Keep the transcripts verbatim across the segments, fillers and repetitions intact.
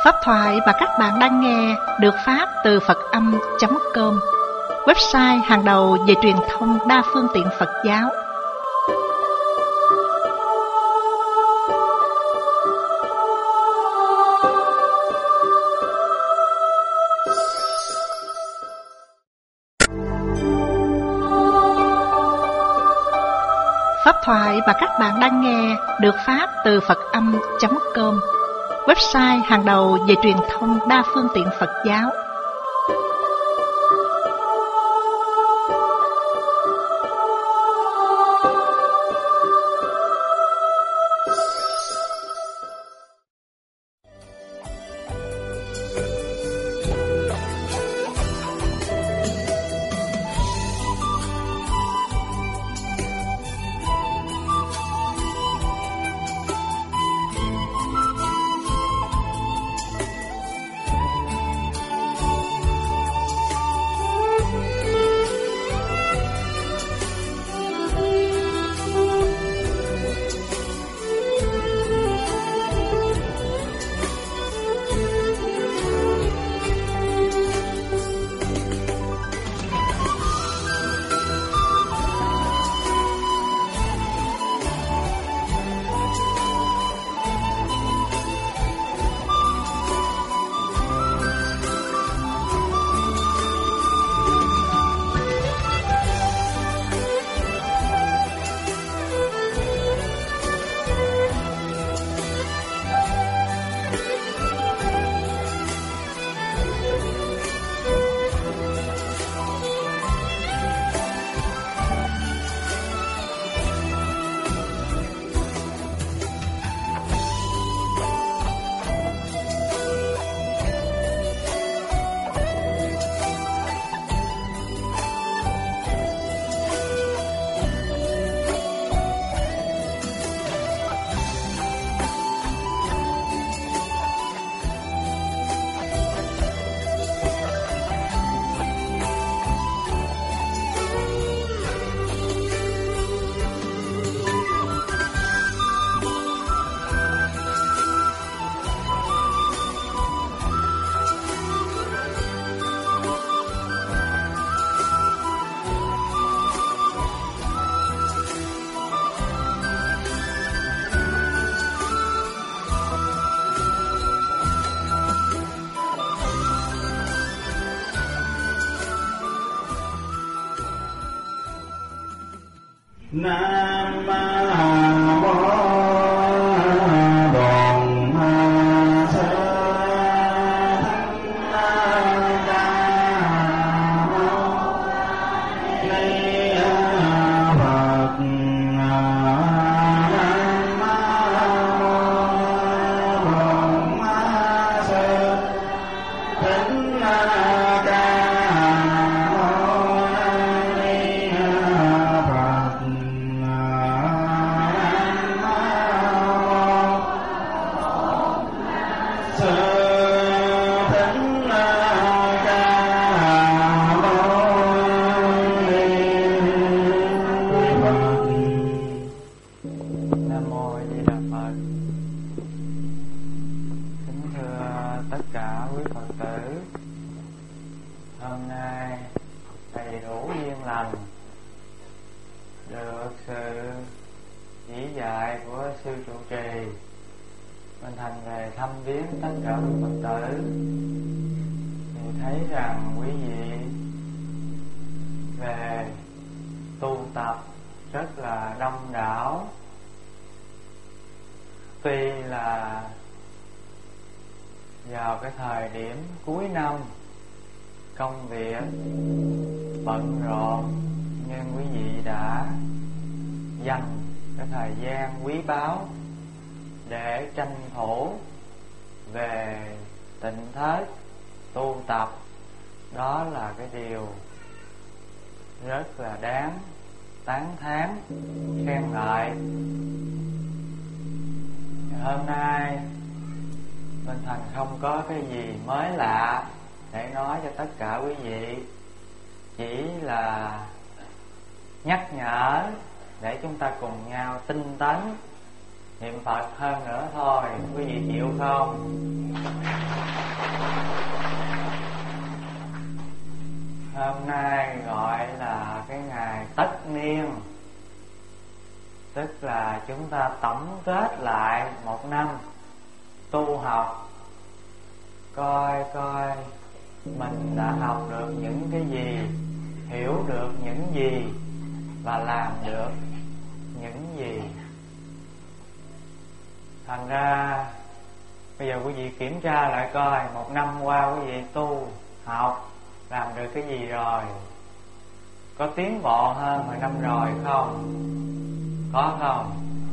Pháp thoại mà các bạn đang nghe được phát từ Phật âm chấm com, website hàng đầu về truyền thông đa phương tiện Phật giáo. Pháp thoại mà các bạn đang nghe được phát từ Phật âm chấm com, website hàng đầu về truyền thông đa phương tiện Phật giáo. Nam mô Bổn Sư Ni Phật. Nam mô Bổn Sư Thích Ca thăm viếng tất cả quý Phật tử thì thấy rằng quý vị về tu tập rất là đông đảo. Tuy là vào cái thời điểm cuối năm công việc bận rộn, nhưng quý vị đã dành cái thời gian quý báu để tranh thủ về tịnh thất tu tập. Đó là cái điều rất là đáng tán thán khen ngợi. Hôm nay Minh Thành không có cái gì mới lạ để nói cho tất cả quý vị, chỉ là nhắc nhở để chúng ta cùng nhau tinh tấn niệm Phật hơn nữa thôi. Quý vị chịu không? Hôm nay gọi là cái ngày tất niên, tức là chúng ta tổng kết lại một năm tu học, coi coi mình đã học được những cái gì, hiểu được những gì và làm được những gì. Thành ra bây giờ quý vị kiểm tra lại coi một năm qua quý vị tu học làm được cái gì rồi, có tiến bộ hơn hồi năm rồi không? Có không?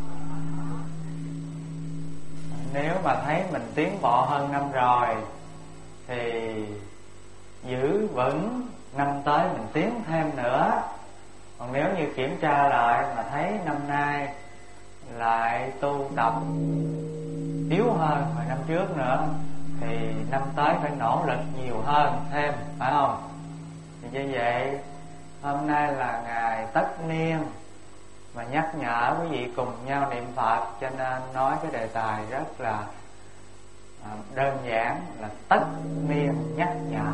Nếu mà thấy mình tiến bộ hơn năm rồi thì giữ vững, năm tới mình tiến thêm nữa. Còn nếu như kiểm tra lại mà thấy năm nay lại tu tập yếu hơn hồi năm trước nữa thì năm tới phải nỗ lực nhiều hơn thêm, phải không? Thì như vậy hôm nay là ngày tất niên mà nhắc nhở quý vị cùng nhau niệm Phật, cho nên nói cái đề tài rất là đơn giản là tất niên nhắc nhở.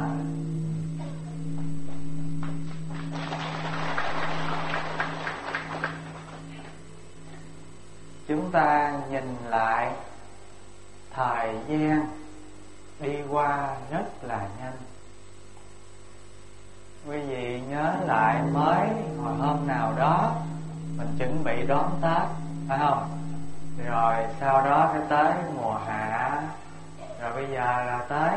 Chúng ta nhìn lại thời gian đi qua rất là nhanh. Quý vị nhớ lại mới hồi hôm nào đó mình chuẩn bị đón Tết, phải không? Rồi sau đó cái tới mùa hạ, rồi bây giờ là tới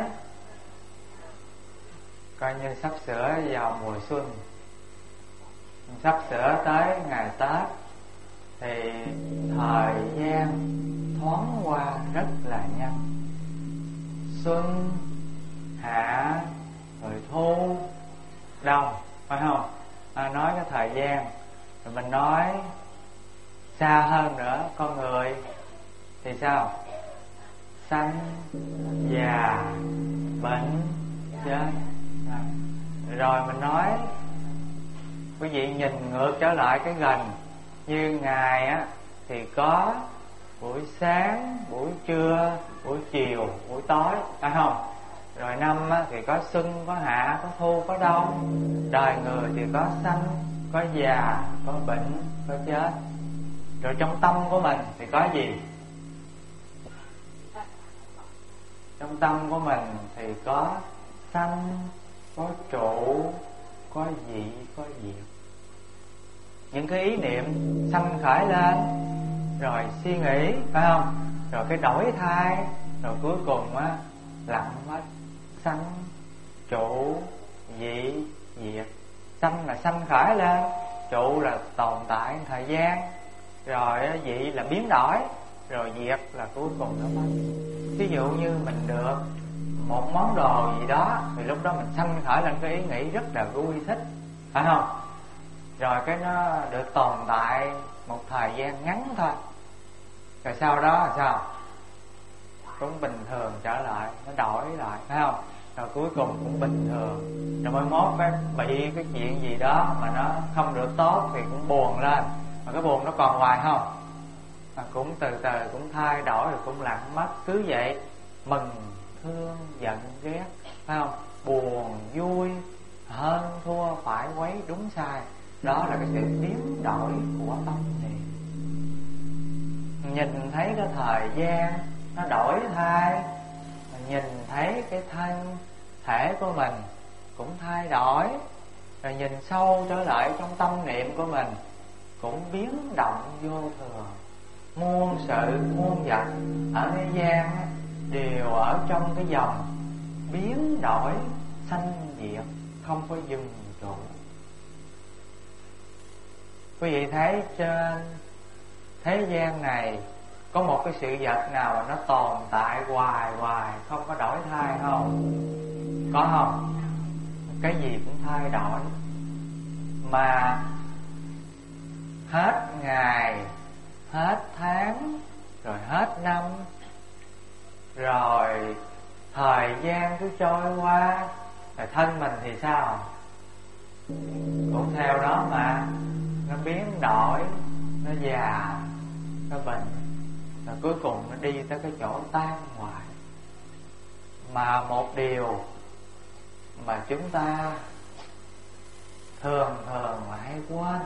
coi như sắp sửa vào mùa xuân, sắp sửa tới ngày Tết, thì thời gian thoáng qua rất là nhanh. Xuân, hạ, rồi thu, đông, phải không? À, nói cái thời gian. Rồi mình nói xa hơn nữa, con người thì sao? Sanh, già, bệnh, chết. Rồi mình nói quý vị nhìn ngược trở lại cái gần. Như ngày á thì có buổi sáng, buổi trưa, buổi chiều, buổi tối, phải không? Rồi năm á, thì có xuân, có hạ, có thu, có đông. Đời người thì có sanh, có già, có bệnh, có chết. Rồi trong tâm của mình thì có gì? Trong tâm của mình thì có sanh, có trụ, có dị, có diệt. Những cái ý niệm sanh khởi lên, rồi suy nghĩ, phải không? Rồi cái đổi thay, rồi cuối cùng á lặng mất. Sanh, trụ, dị, diệt. Sanh là sanh khởi lên, trụ là tồn tại thời gian, rồi dị là biến đổi, rồi diệt là cuối cùng nó mất. Ví dụ như mình được một món đồ gì đó thì lúc đó mình sanh khởi lên cái ý nghĩ rất là vui thích, phải không? Rồi cái nó được tồn tại một thời gian ngắn thôi, rồi sau đó là sao? Cũng bình thường trở lại, nó đổi lại, phải không? Rồi cuối cùng cũng bình thường. Rồi mới mốt cái bị cái chuyện gì đó mà nó không được tốt thì cũng buồn lên. Mà cái buồn nó còn hoài không? Mà cũng từ từ cũng thay đổi, rồi cũng lặng mất. Cứ vậy, mừng, thương, giận, ghét, phải không? Buồn, vui, hơn, thua, phải, quấy, đúng, sai. Đó là cái sự biến đổi của tâm niệm. Nhìn thấy cái thời gian nó đổi thay, nhìn thấy cái thân thể của mình cũng thay đổi, rồi nhìn sâu trở lại trong tâm niệm của mình cũng biến động vô thường. Muôn sự muôn vật ở thế gian đều ở trong cái dòng biến đổi sanh diệt, không có dừng trụ. Quý vị thấy trên thế gian này có một cái sự vật nào mà nó tồn tại hoài hoài không có đổi thay không? Có không? Cái gì cũng thay đổi. Mà hết ngày, hết tháng, rồi hết năm, rồi thời gian cứ trôi qua, rồi thân mình thì sao? Cũng theo đó mà nó biến đổi, nó già, nó bệnh, rồi cuối cùng nó đi tới cái chỗ tan hoại. Mà một điều mà chúng ta thường thường là hay quên.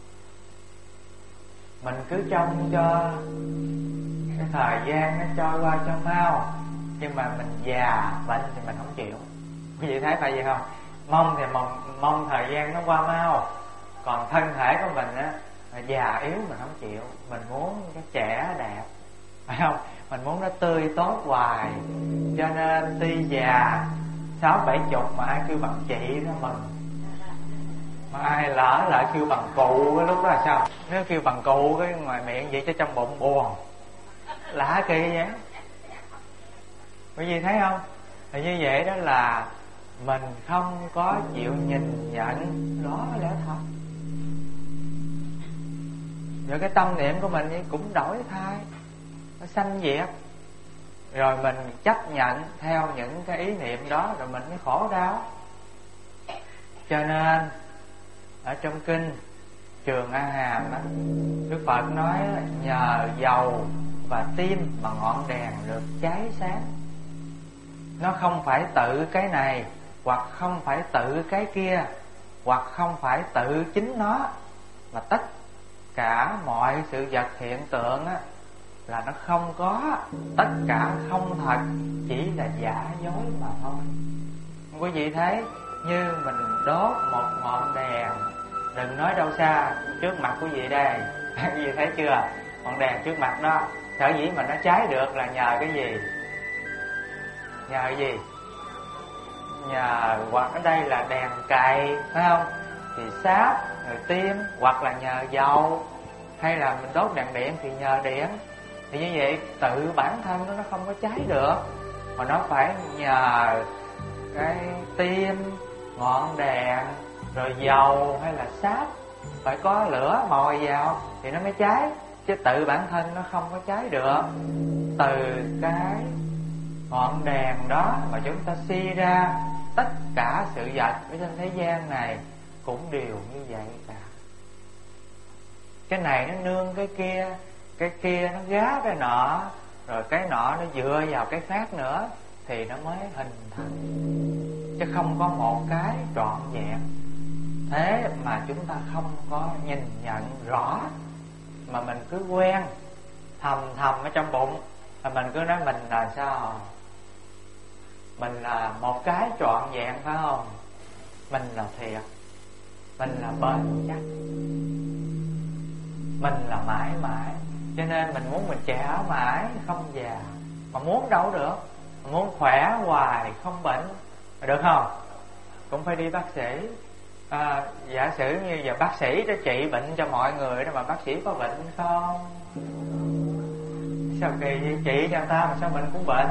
Mình cứ trông cho cái thời gian nó trôi qua cho mau, nhưng mà mình già bệnh thì mình không chịu. Quý vị thấy phải vậy không? Mong thì mong, mong thời gian nó qua mau, còn thân thể của mình á già yếu mình không chịu. Mình muốn cái trẻ đẹp, phải không? Mình muốn nó tươi tốt hoài. Cho nên tuy già sáu bảy chục mà ai kêu bằng chị đó mừng, mà ai lỡ lại kêu bằng cụ cái lúc đó là sao? Nếu kêu bằng cụ cái ngoài miệng vậy cho trong bụng buồn, lạ kỳ vậy. Quý vị thấy không? Thì như vậy đó là mình không có chịu nhìn nhận đó lẽ thật. Rồi cái tâm niệm của mình cũng đổi thay, nó sanh diệt. Rồi mình chấp nhận theo những cái ý niệm đó, rồi mình mới khổ đau. Cho nên ở trong kinh Trường A Hàm á, Đức Phật nói nhờ dầu và tim mà ngọn đèn được cháy sáng. Nó không phải tự cái này, hoặc không phải tự cái kia, hoặc không phải tự chính nó, mà tất cả mọi sự vật hiện tượng á, là nó không có, tất cả không thật, chỉ là giả dối mà thôi. Quý vị thấy như mình đốt một ngọn đèn, đừng nói đâu xa, trước mặt quý vị đây. Quý vị thấy chưa? Ngọn đèn trước mặt đó, sở dĩ mà nó cháy được là nhờ cái gì? Nhờ cái gì? Nhờ, hoặc ở đây là đèn cày, phải không? Thì sáp, rồi tim, hoặc là nhờ dầu, hay là mình đốt đèn điện thì nhờ điện. Thì như vậy tự bản thân nó nó không có cháy được, mà nó phải nhờ cái tim, ngọn đèn, rồi dầu hay là sáp, phải có lửa mồi vào thì nó mới cháy. Chứ tự bản thân nó không có cháy được. Từ cái ngọn đèn đó mà chúng ta suy ra tất cả sự vật ở trên thế gian này cũng đều như vậy cả. Cái này nó nương cái kia, cái kia nó gá cái nọ, rồi cái nọ nó dựa vào cái khác nữa, thì nó mới hình thành. Chứ không có một cái trọn vẹn. Thế mà chúng ta không có nhìn nhận rõ, mà mình cứ quen thầm thầm ở trong bụng, mà mình cứ nói mình là sao? Mình là một cái trọn vẹn, phải không? Mình là thiệt, mình là bền chắc, mình là mãi mãi. Cho nên mình muốn mình trẻ mãi không già, mà muốn đâu được. Mà muốn khỏe hoài không bệnh, được không? Cũng phải đi bác sĩ. À, giả sử như giờ bác sĩ đã trị bệnh cho mọi người đó, mà bác sĩ có bệnh không? Sao kỳ trị cho người ta mà sao bệnh cũng bệnh?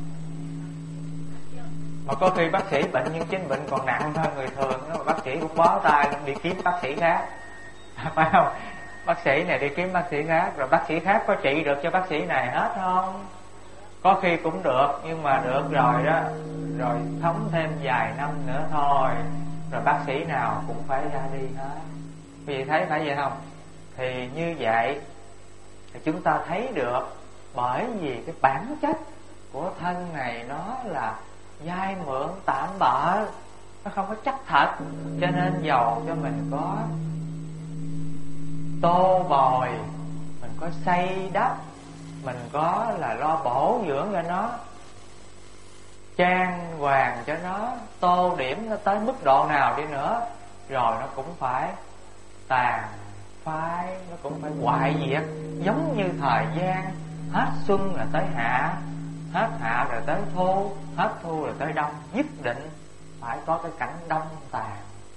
Mà có khi bác sĩ bệnh nhưng chính bệnh còn nặng hơn người thường đó, mà bác sĩ cũng bó tay đi kiếm bác sĩ khác, phải không? Bác sĩ này đi kiếm bác sĩ khác, rồi bác sĩ khác có trị được cho bác sĩ này hết không? Có khi cũng được, nhưng mà được rồi đó, rồi thống thêm vài năm nữa thôi, rồi bác sĩ nào cũng phải ra đi hết. Quý vị thấy phải vậy không? Thì như vậy thì chúng ta thấy được, bởi vì cái bản chất của thân này nó là vay mượn tạm bợ, nó không có chắc thật. Cho nên dầu cho mình có tô bồi, mình có xây đắp, mình có là lo bổ dưỡng cho nó, trang hoàng cho nó, tô điểm nó tới mức độ nào đi nữa, rồi nó cũng phải tàn phai, nó cũng phải hoại diệt. Giống như thời gian, hết xuân là tới hạ, hết hạ rồi tới thu, hết thu rồi tới đông, nhất định phải có cái cảnh đông tàn.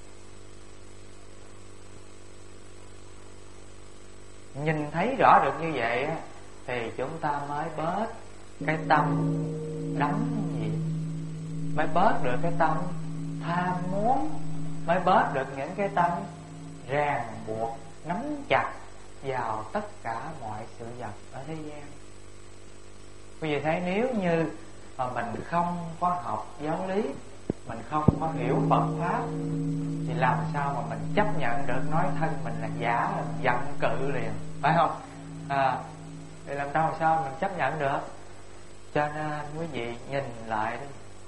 Nhìn thấy rõ được như vậy thì chúng ta mới bớt cái tâm đắm nhiễm, mới bớt được cái tâm tham muốn, mới bớt được những cái tâm ràng buộc, nắm chặt vào tất cả mọi sự vật ở thế gian. Quý vị thấy nếu như mà mình không có học giáo lý, mình không có hiểu Phật Pháp, thì làm sao mà mình chấp nhận được nói thân mình là giả, là giận cự liền, phải không? À, thì làm sao sao mình chấp nhận được? Cho nên quý vị nhìn lại đi,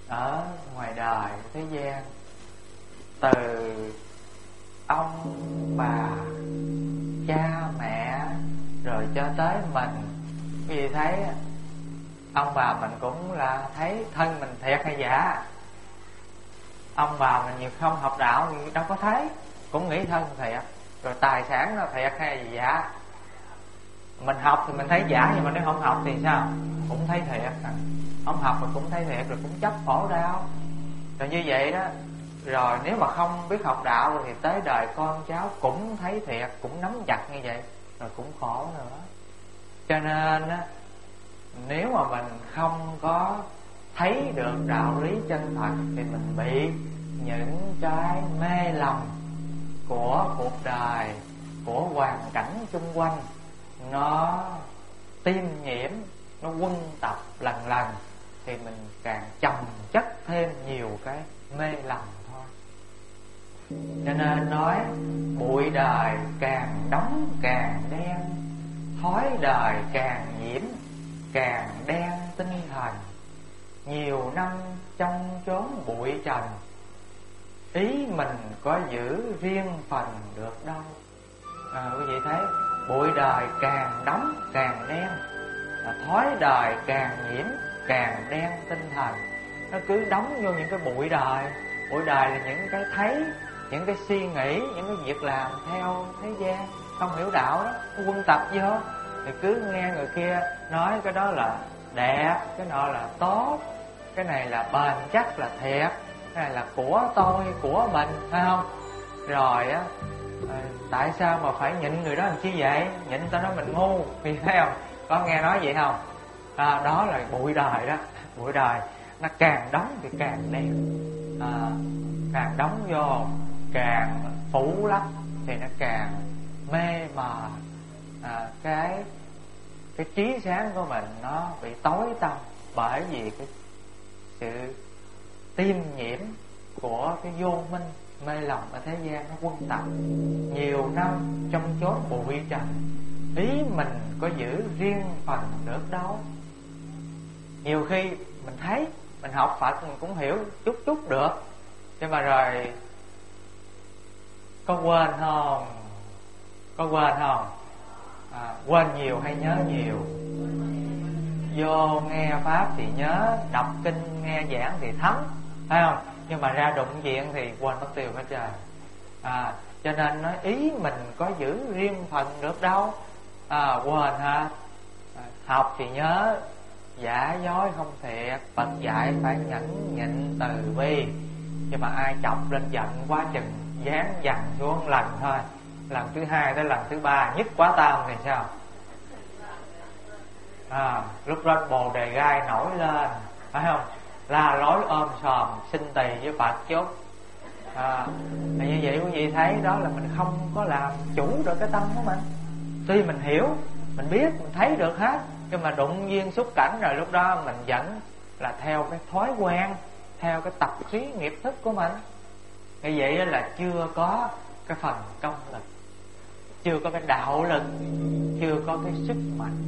ở ngoài đời thế gian, từ ông bà cha mẹ rồi cho tới mình. Quý vị thấy ông bà mình cũng là thấy thân mình thiệt hay giả. Ông bà mình nhiều không học đạo thì đâu có thấy, cũng nghĩ thân thiệt. Rồi tài sản nó thiệt hay là giả. Mình học thì mình thấy giả, nhưng mà nếu không học thì sao? Cũng thấy thiệt. Không học thì cũng thấy thiệt, rồi cũng chấp khổ đau. Rồi như vậy đó. Rồi nếu mà không biết học đạo thì tới đời con cháu cũng thấy thiệt, cũng nắm chặt như vậy, rồi cũng khổ nữa. Cho nên á, nếu mà mình không có thấy được đạo lý chân thật thì mình bị những cái mê lầm của cuộc đời, của hoàn cảnh xung quanh nó tiêm nhiễm, nó quân tập lần lần, thì mình càng chồng chất thêm nhiều cái mê lầm thôi. Cho nên nói bụi đời càng đóng càng đen, thói đời càng nhiễm càng đen tinh thần. Nhiều năm trong chốn bụi trần, ý mình có giữ riêng phần được đâu. À, quý vị thấy bụi đời càng đóng càng đen, thói đời càng nhiễm càng đen tinh thần. Nó cứ đóng vô những cái bụi đời. Bụi đời là những cái thấy, những cái suy nghĩ, những cái việc làm theo thế gian, không hiểu đạo đó, nó quân tập vô. Thì cứ nghe người kia nói cái đó là đẹp, cái nọ là tốt, cái này là bền chắc là thiệt, cái này là của tôi, của mình, phải không? Rồi á, tại sao mà phải nhịn người đó làm chi vậy? Nhịn tao nói mình ngu, vì thấy không? Có nghe nói vậy không? À, đó là bụi đời đó. Bụi đời nó càng đóng thì càng đen, à, càng đóng vô càng phủ lấp thì nó càng mê mờ. À, cái cái trí sáng của mình nó bị tối tăm, bởi vì cái sự tiêm nhiễm của cái vô minh mê lầm ở thế gian nó quân tập nhiều năm trong chốn bụi trần. Ý mình có giữ riêng phần được đâu. Nhiều khi mình thấy mình học Phật mình cũng hiểu chút chút được, nhưng mà rồi có quên không? Có quên không? À, quên nhiều hay nhớ nhiều? Vô nghe pháp thì nhớ, đọc kinh nghe giảng thì thấm, phải không? Nhưng mà ra đụng chuyện thì quên mất tiêu hết trời. À, cho nên nói ý mình có giữ riêng phần được đâu. À, quên ha. À, học thì nhớ, giả dối không thiệt, Phật dạy phải nhẫn nhịn từ bi. Nhưng mà ai chọc lên giận quá chừng, dán dằn xuống lần thôi, lần thứ hai tới lần thứ ba nhất quá tam thì sao? À, lúc đó bồ đề gai nổi lên, phải không? La lối ôm sòm xin tỳ với Phật chút. À, như vậy quý vị thấy đó là mình không có làm chủ được cái tâm của mình. Tuy mình hiểu, mình biết, mình thấy được hết, nhưng mà đụng duyên xúc cảnh rồi lúc đó mình vẫn là theo cái thói quen, theo cái tập khí nghiệp thức của mình. Như vậy là chưa có cái phần công lực, chưa có cái đạo lực, chưa có cái sức mạnh.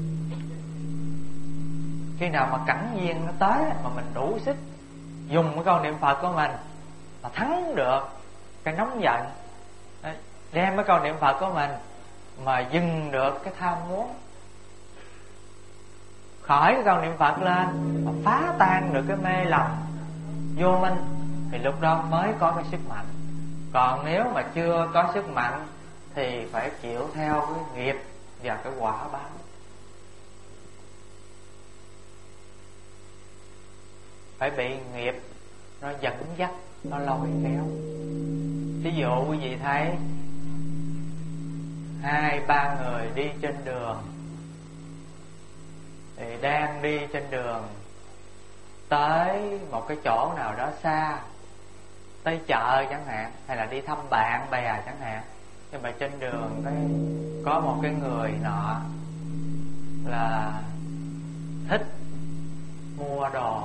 Khi nào mà cảnh duyên nó tới mà mình đủ sức dùng cái câu niệm Phật của mình mà thắng được cái nóng giận, đem cái câu niệm Phật của mình mà dừng được cái tham muốn, khỏi cái câu niệm Phật lên mà phá tan được cái mê lầm vô minh, thì lúc đó mới có cái sức mạnh. Còn nếu mà chưa có sức mạnh thì phải chịu theo cái nghiệp và cái quả báo. Phải bị nghiệp nó dẫn dắt, nó lôi kéo. Ví dụ quý vị thấy hai ba người đi trên đường, thì đang đi trên đường tới một cái chỗ nào đó xa, tới chợ chẳng hạn, hay là đi thăm bạn bè chẳng hạn. Nhưng mà trên đường cái có một cái người nọ là thích mua đồ,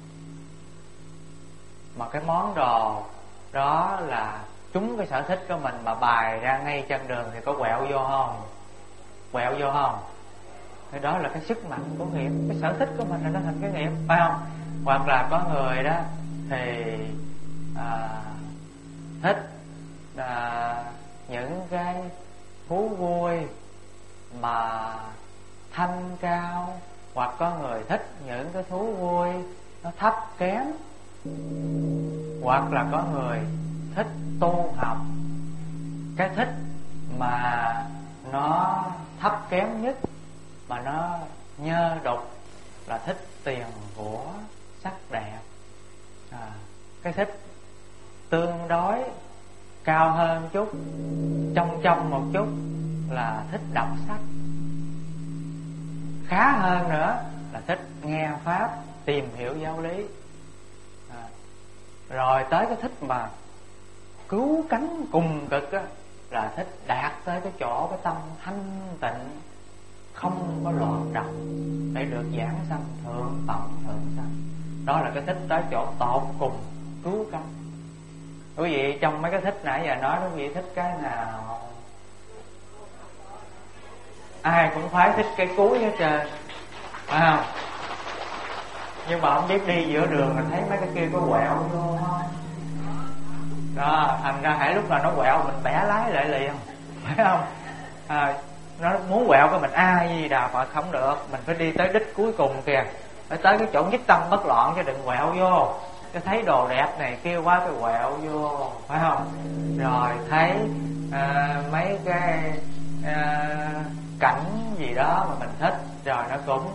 mà cái món đồ đó là trúng cái sở thích của mình, mà bày ra ngay chân đường thì có quẹo vô không? Quẹo vô không? Thì đó là cái sức mạnh của nghiệp. Cái sở thích của mình là nó thành cái nghiệp, phải không? Hoặc là có người đó thì à, thích à, những cái thú vui mà thanh cao, hoặc có người thích những cái thú vui nó thấp kém, hoặc là có người thích tu học. Cái thích mà nó thấp kém nhất, mà nó nhơ đục, là thích tiền của sắc đẹp. à, Cái thích tương đối cao hơn chút, trong trong một chút, là thích đọc sách. Khá hơn nữa là thích nghe pháp, tìm hiểu giáo lý. à, Rồi tới cái thích mà cứu cánh cùng cực á, là thích đạt tới cái chỗ cái tâm thanh tịnh, không có loạn động, để được giảng sanh thượng tận thượng sanh. Đó là cái thích tới chỗ tột cùng, cứu cánh. Quý vị trong mấy cái thích nãy giờ nói, quý vị thích cái nào? Ai cũng phải thích cái cuối hết trơn, phải không? Nhưng mà không biết đi giữa đường là thấy mấy cái kia có quẹo vô thôi. Đó, thành ra hãy lúc nào nó quẹo mình bẻ lái lại liền, phải không? À, nó muốn quẹo cái mình a di đà Phật, không được, mình phải đi tới đích cuối cùng kìa, phải tới cái chỗ nhất tâm bất loạn, chứ đừng quẹo vô. Cái thấy đồ đẹp này kia quá cái quẹo vô, phải không? Rồi thấy à, mấy cái à, cảnh gì đó mà mình thích, rồi nó cũng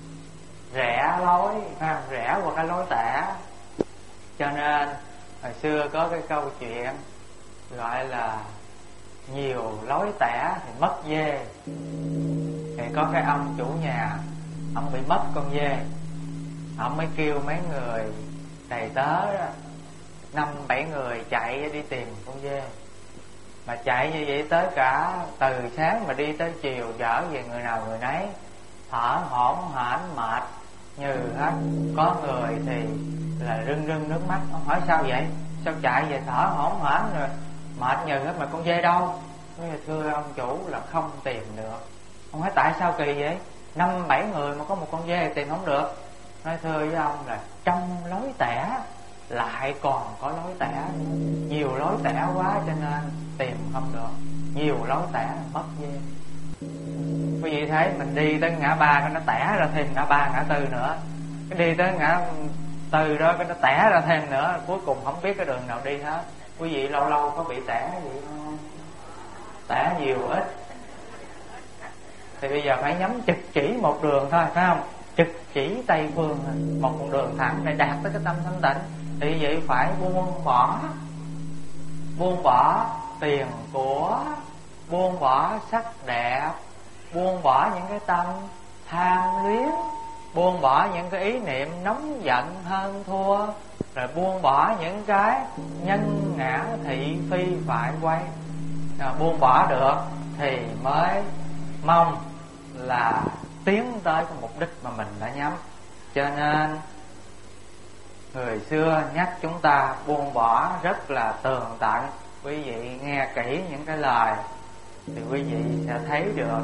rẽ lối, phải không? Rẽ qua cái lối tẻ. Cho nên hồi xưa có cái câu chuyện gọi là nhiều lối tẻ thì mất dê. Thì có cái ông chủ nhà, ông bị mất con dê, ông mới kêu mấy người đầy tớ đó, năm bảy người chạy đi tìm con dê. Mà chạy như vậy tới cả từ sáng mà đi tới chiều, dở về người nào người nấy, thở hổn hển mệt như hết. Có người thì là rưng rưng nước mắt. Ông hỏi sao vậy? Sao chạy về thở hổn hển rồi mệt như hết mà con dê đâu? Nói thưa ông chủ là không tìm được. Ông hỏi tại sao kỳ vậy? Năm bảy người mà có một con dê thì tìm không được. Nói thưa với ông là trong lối tẻ lại còn có lối tẻ, nhiều lối tẻ quá cho nên tìm không được. Nhiều lối tẻ mất dê. Quý vị thấy mình đi tới ngã ba cái nó tẻ ra thêm ngã ba ngã tư nữa, cái đi tới ngã tư đó cái nó tẻ ra thêm nữa, cuối cùng không biết cái đường nào đi hết. Quý vị lâu lâu có bị tẻ vậy không? Tẻ nhiều ít thì bây giờ phải nhắm trực chỉ một đường thôi, phải không? Trực chỉ Tây Phương, một con đường thẳng để đạt tới cái tâm thanh tịnh. Thì vậy phải buông bỏ, buông bỏ tiền của, buông bỏ sắc đẹp, buông bỏ những cái tâm tham luyến, buông bỏ những cái ý niệm nóng giận hơn thua, rồi buông bỏ những cái nhân ngã thị phi phải quay. À, buông bỏ được thì mới mong là tiến tới cái mục đích mà mình đã nhắm. Cho nên người xưa nhắc chúng ta buông bỏ rất là tường tận. Quý vị nghe kỹ những cái lời thì quý vị sẽ thấy được.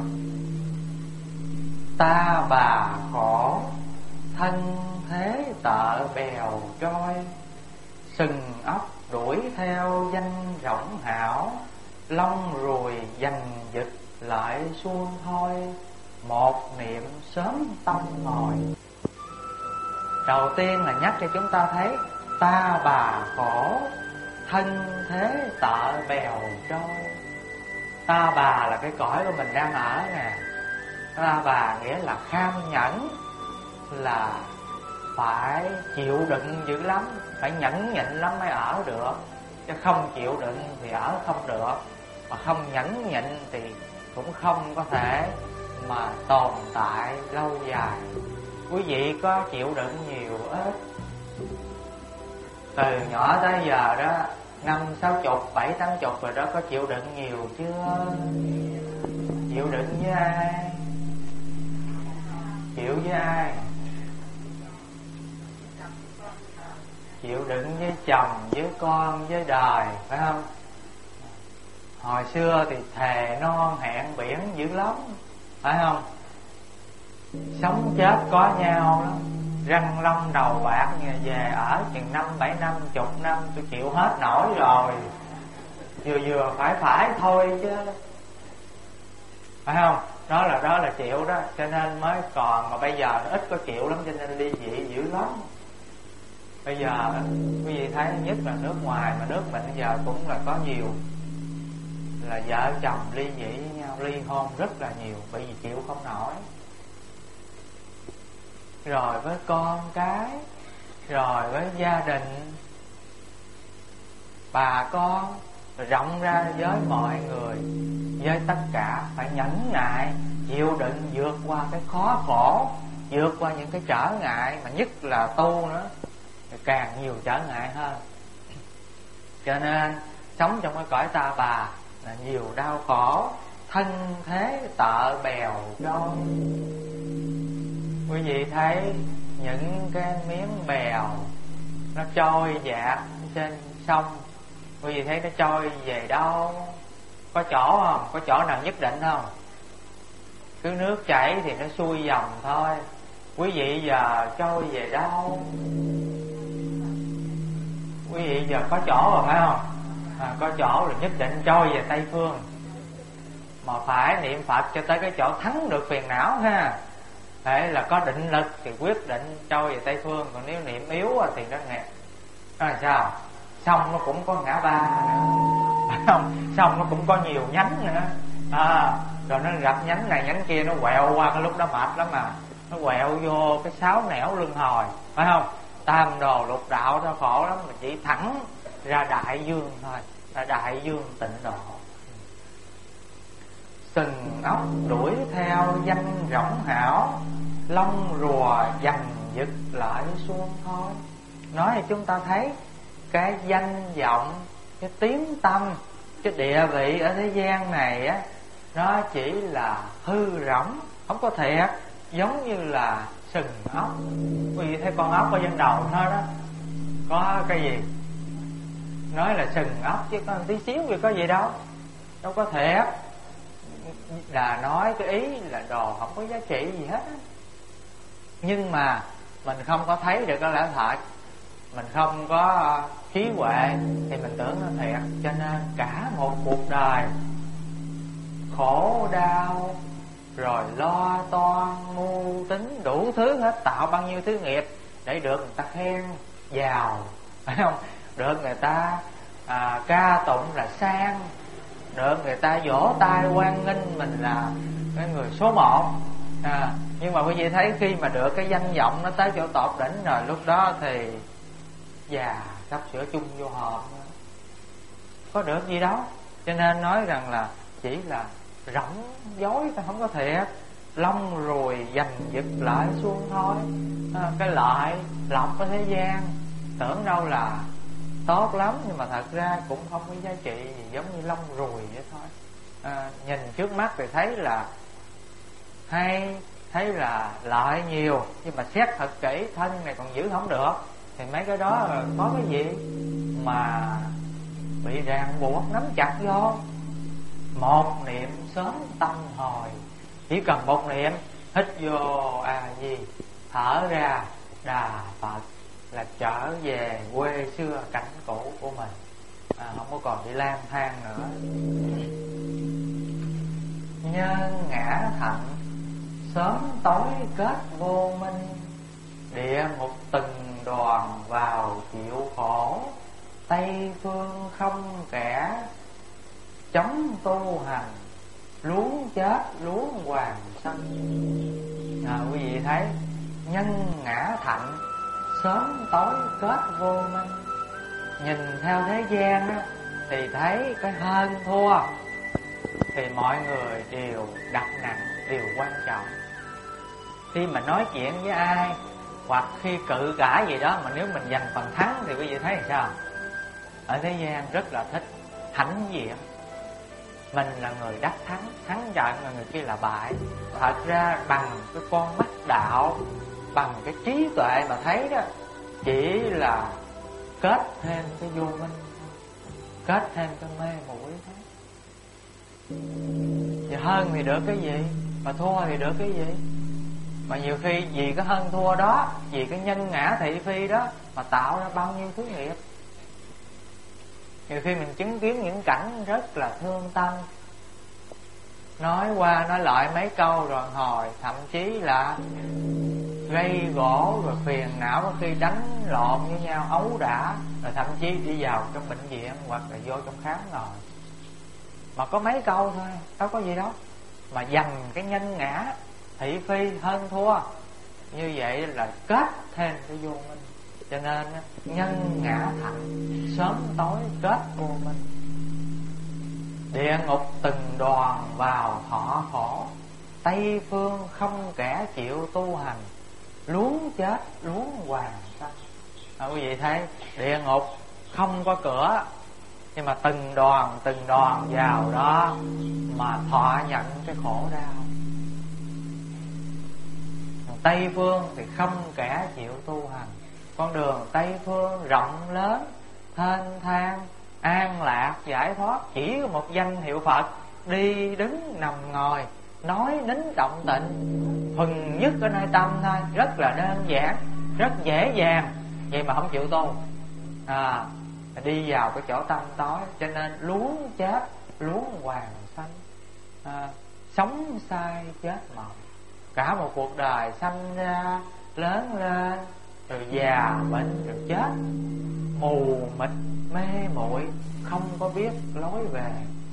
Ta bà khổ, thân thế tợ bèo trôi, sừng ốc đuổi theo danh rỗng hảo, lông ruồi giành giật lại xuông thôi, một niệm sớm tâm hồi. Đầu tiên là nhắc cho chúng ta thấy ta bà khổ, thân thế tợ bèo trôi. Ta bà là cái cõi của mình đang ở nè. Ta bà nghĩa là kham nhẫn, là phải chịu đựng dữ lắm, phải nhẫn nhịn lắm mới ở được. Chứ không chịu đựng thì ở không được, mà không nhẫn nhịn thì cũng không có thể mà tồn tại lâu dài. Quý vị có chịu đựng nhiều ít? Từ nhỏ tới giờ đó, năm sáu chục, bảy tám chục rồi đó, có chịu đựng nhiều chưa? Chịu đựng với ai? Chịu với ai? Chịu đựng với chồng, với con, với đời, phải không? Hồi xưa thì thề non hẹn biển dữ lắm, phải không? Sống chết có nhau lắm, răng long đầu bạc, về ở chừng năm bảy năm chục năm tôi chịu hết nổi rồi, vừa vừa phải phải thôi chứ, phải không? Đó là đó là chịu đó, cho nên mới còn, mà bây giờ nó ít có chịu lắm, cho nên ly dị dữ lắm. Bây giờ quý vị thấy nhất là nước ngoài, mà nước mình bây giờ cũng là có nhiều là vợ chồng ly dị với nhau, ly hôn rất là nhiều, bởi vì chịu không nổi. Rồi với con cái, rồi với gia đình, bà con, rồi rộng ra với mọi người, với tất cả phải nhẫn nại, chịu đựng, vượt qua cái khó khổ, vượt qua những cái trở ngại, mà nhất là tu nữa càng nhiều trở ngại hơn. Cho nên sống trong cái cõi ta bà là nhiều đau khổ, thân thế tợ bèo trôi. Quý vị thấy những cái miếng bèo nó trôi dạt trên sông, quý vị thấy nó trôi về đâu? Có chỗ không? Có chỗ nào nhất định không? Cứ nước chảy thì nó xuôi dòng thôi. Quý vị giờ trôi về đâu? Quý vị giờ có chỗ rồi phải không? À, có chỗ rồi nhất định trôi về Tây Phương. Mà phải niệm Phật cho tới cái chỗ thắng được phiền não ha. Thế là có định lực thì quyết định trôi về Tây Phương. Còn nếu niệm yếu thì nó nghẹt. Đó là sao? Sông nó cũng có ngã ba nữa, không? Sông nó cũng có nhiều nhánh nữa à, rồi nó gặp nhánh này nhánh kia, nó quẹo qua, cái lúc đó mệt lắm mà. Nó quẹo vô cái sáu nẻo luân hồi, phải không? Tam đồ lục đạo nó khổ lắm, mà chỉ thẳng ra đại dương thôi, ra đại dương tịnh độ. Sừng ốc đuổi theo danh rỗng hảo, lông rùa giành giật lại xuông thôi. Nói thì chúng ta thấy cái danh vọng, cái tiếng tâm, cái địa vị ở thế gian này á, nó chỉ là hư rỗng, không có thiệt. Giống như là sừng ốc. Quý vị thấy con ốc ở trên đầu nó đó, có cái gì? Nói là sừng ốc chứ có một tí xíu thì có gì đâu, đâu có thiệt. Là nói cái ý là đồ không có giá trị gì hết á. Nhưng mà mình không có thấy được cái lẽ thật, mình không có trí huệ thì mình tưởng nó thiệt. Cho nên cả một cuộc đời khổ đau, rồi lo toan mưu tính đủ thứ hết, tạo bao nhiêu thứ nghiệp để được người ta khen giàu, phải không? Được người ta à, ca tụng là sang, được người ta vỗ tay hoan nghênh mình là cái người số một à. Nhưng mà quý vị thấy khi mà được cái danh vọng nó tới chỗ tột đỉnh rồi, lúc đó thì già sắp sửa chung vô hòm, có được gì đâu. Cho nên nói rằng là chỉ là rỗng dối, không có thiệt. Lông ruồi giành giật lại xuống thôi à, cái lợi lộc ở thế gian tưởng đâu là tốt lắm, nhưng mà thật ra cũng không có giá trị gì, giống như lông ruồi vậy thôi à, nhìn trước mắt thì thấy là hay, thấy là lợi nhiều, nhưng mà xét thật kỹ thân này còn giữ không được thì mấy cái đó có cái gì mà bị ràng buộc nắm chặt vô. Một niệm sớm tâm hồi, chỉ cần một niệm hít vô a di, thở ra đà Phật là trở về quê xưa cảnh cũ của mình à, không có còn đi lang thang nữa. Nhân ngã thận sớm tối kết vô minh, địa ngục từng đoàn vào chịu khổ, Tây phương không kẻ chống tu hành, luống chết luống hoàng sanh à, quý vị thấy nhân ngã thận sớm tối kết vô minh. Nhìn theo thế gian á, thì thấy cái hơn thua thì mọi người đều đặt nặng, đều quan trọng. Khi mà nói chuyện với ai hoặc khi cự cãi gì đó, mà nếu mình giành phần thắng thì quý vị thấy là sao? Ở thế gian rất là thích hãnh diện, mình là người đắc thắng, thắng trận là người kia là bại. Thật ra bằng cái con mắt đạo, bằng cái trí tuệ mà thấy đó, chỉ là kết thêm cái vô minh, kết thêm cái mê muội thôi. Và hơn thì được cái gì, mà thua thì được cái gì? Mà nhiều khi vì cái hơn thua đó, vì cái nhân ngã thị phi đó mà tạo ra bao nhiêu thứ nghiệp. Nhiều khi mình chứng kiến những cảnh rất là thương tâm, nói qua nói lại mấy câu rồi hồi, thậm chí là gây gỗ rồi phiền não, có khi đánh lộn với nhau, ấu đả, rồi thậm chí đi vào trong bệnh viện hoặc là vô trong khám rồi. Mà có mấy câu thôi, đâu có gì đâu, mà dành cái nhân ngã thị phi hơn thua, như vậy là kết thêm cái vô minh. Cho nên nhân ngã thành, sớm tối kết vô minh. Địa ngục từng đoàn vào thọ khổ, Tây phương không kẻ chịu tu hành, luống chết luống hoàng sanh. À, quý vị thấy địa ngục không có cửa, nhưng mà từng đoàn từng đoàn vào đó mà thọ nhận cái khổ đau. Tây phương thì không kẻ chịu tu hành. Con đường Tây phương rộng lớn, thênh thang, an lạc, giải thoát, chỉ có một danh hiệu Phật. Đi đứng nằm ngồi, nói nín động tịnh, thuần nhất ở nơi tâm thôi. Rất là đơn giản, rất dễ dàng. Vậy mà không chịu tu, à, đi vào cái chỗ tâm tối. Cho nên luống chết luống hoàng sanh, à, sống sai chết mộng. Cả một cuộc đời sanh ra, lớn lên, rồi già bệnh, rồi chết, mù mịt, mê muội, không có biết lối về.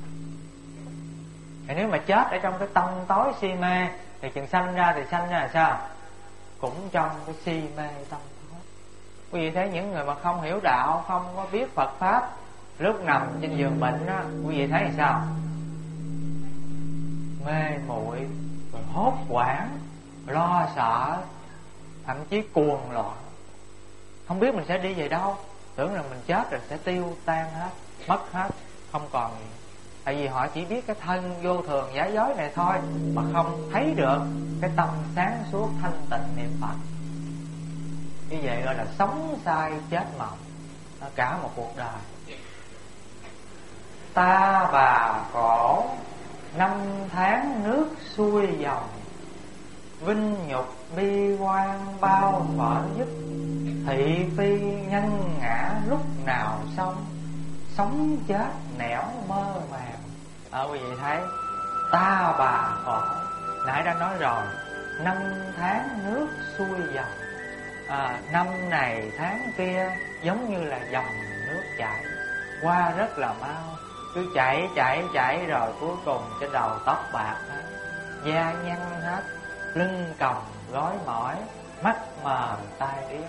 Thì nếu mà chết ở trong cái tâm tối si mê, thì chừng sanh ra thì sanh ra là sao? Cũng trong cái si mê tâm tối. Quý vị thấy những người mà không hiểu đạo, không có biết Phật Pháp, lúc nằm trên giường bệnh á, quý vị thấy là sao? Mê muội, rồi hốt hoảng, lo sợ, thậm chí cuồng loạn, không biết mình sẽ đi về đâu, tưởng là mình chết rồi sẽ tiêu tan hết, mất hết, không còn gì. Tại vì họ chỉ biết cái thân vô thường giả dối này thôi, mà không thấy được cái tâm sáng suốt thanh tịnh niệm Phật. Như vậy gọi là sống sai chết mộng, cả một cuộc đời. Ta bà khổ, năm tháng nước xuôi dòng, vinh nhục bi quan bao phở dứt, thị phi nhân ngã lúc nào xong, sống chết nẻo mơ màng. Ở quý vị thấy ta bà khổ, nãy đã nói rồi, năm tháng nước xuôi dòng, à, năm này tháng kia giống như là dòng nước chảy qua rất là mau, cứ chảy chảy chảy rồi cuối cùng trên đầu tóc bạc hết, da nhăn hết, lưng còng gối mỏi, mắt mờ tai điếc.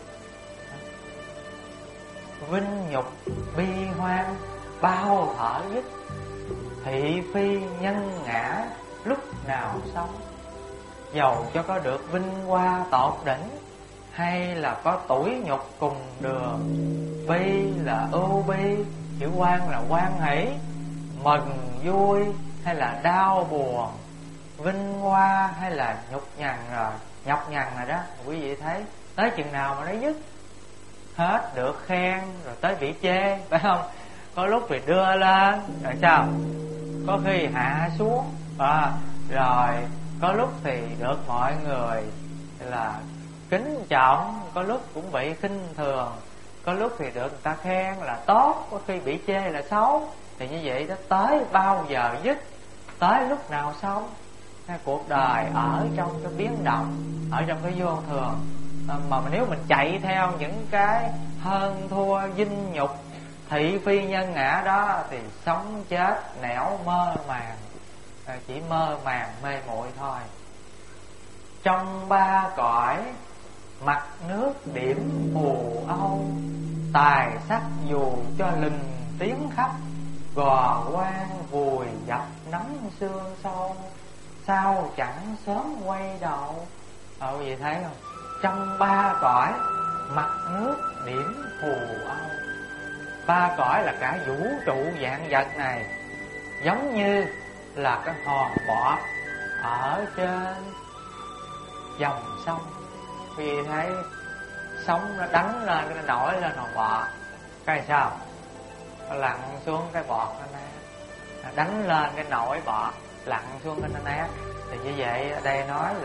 Vinh nhục bi hoang bao thở dứt, thị phi nhân ngã lúc nào sống. Dầu cho có được vinh hoa tột đỉnh, hay là có tủi nhục cùng đường, bi là ưu bi, chữ quan là quan hỷ, mừng vui hay là đau buồn, vinh hoa hay là nhục nhằn rồi, nhọc nhằn rồi đó. Quý vị thấy tới chừng nào mà nó dứt? Hết được khen rồi tới bị chê, phải không? Có lúc thì đưa lên rồi sao? Có khi hạ xuống, à, rồi có lúc thì được mọi người là kính trọng, có lúc cũng bị khinh thường, có lúc thì được người ta khen là tốt, có khi bị chê là xấu. Thì như vậy đó, tới bao giờ dứt? Tới lúc nào xong? Cái cuộc đời ở trong cái biến động, ở trong cái vô thường, mà nếu mình chạy theo những cái hơn thua vinh nhục thị phi nhân ngã đó thì sống chết nẻo mơ màng, chỉ mơ màng mê muội thôi. Trong ba cõi mặt nước điểm phù âu, tài sắc dù cho lừng tiếng khắp, gò quan vùi dập nắm xương sâu, sao chẳng sớm quay đầu. Ờ, quý vị thấy không? Trong ba cõi mặt nước điểm phù âu. Ba cõi là cả vũ trụ vạn vật này, giống như là cái hòn bọt ở trên dòng sông. Quý vị thấy sóng nó đánh lên, nó nổi lên hòn bọt, cái sao? Nó lặn xuống cái bọt nó nát, đánh lên cái nổi bọt, lặn xuống cái nó nát. Thì như vậy ở đây nói là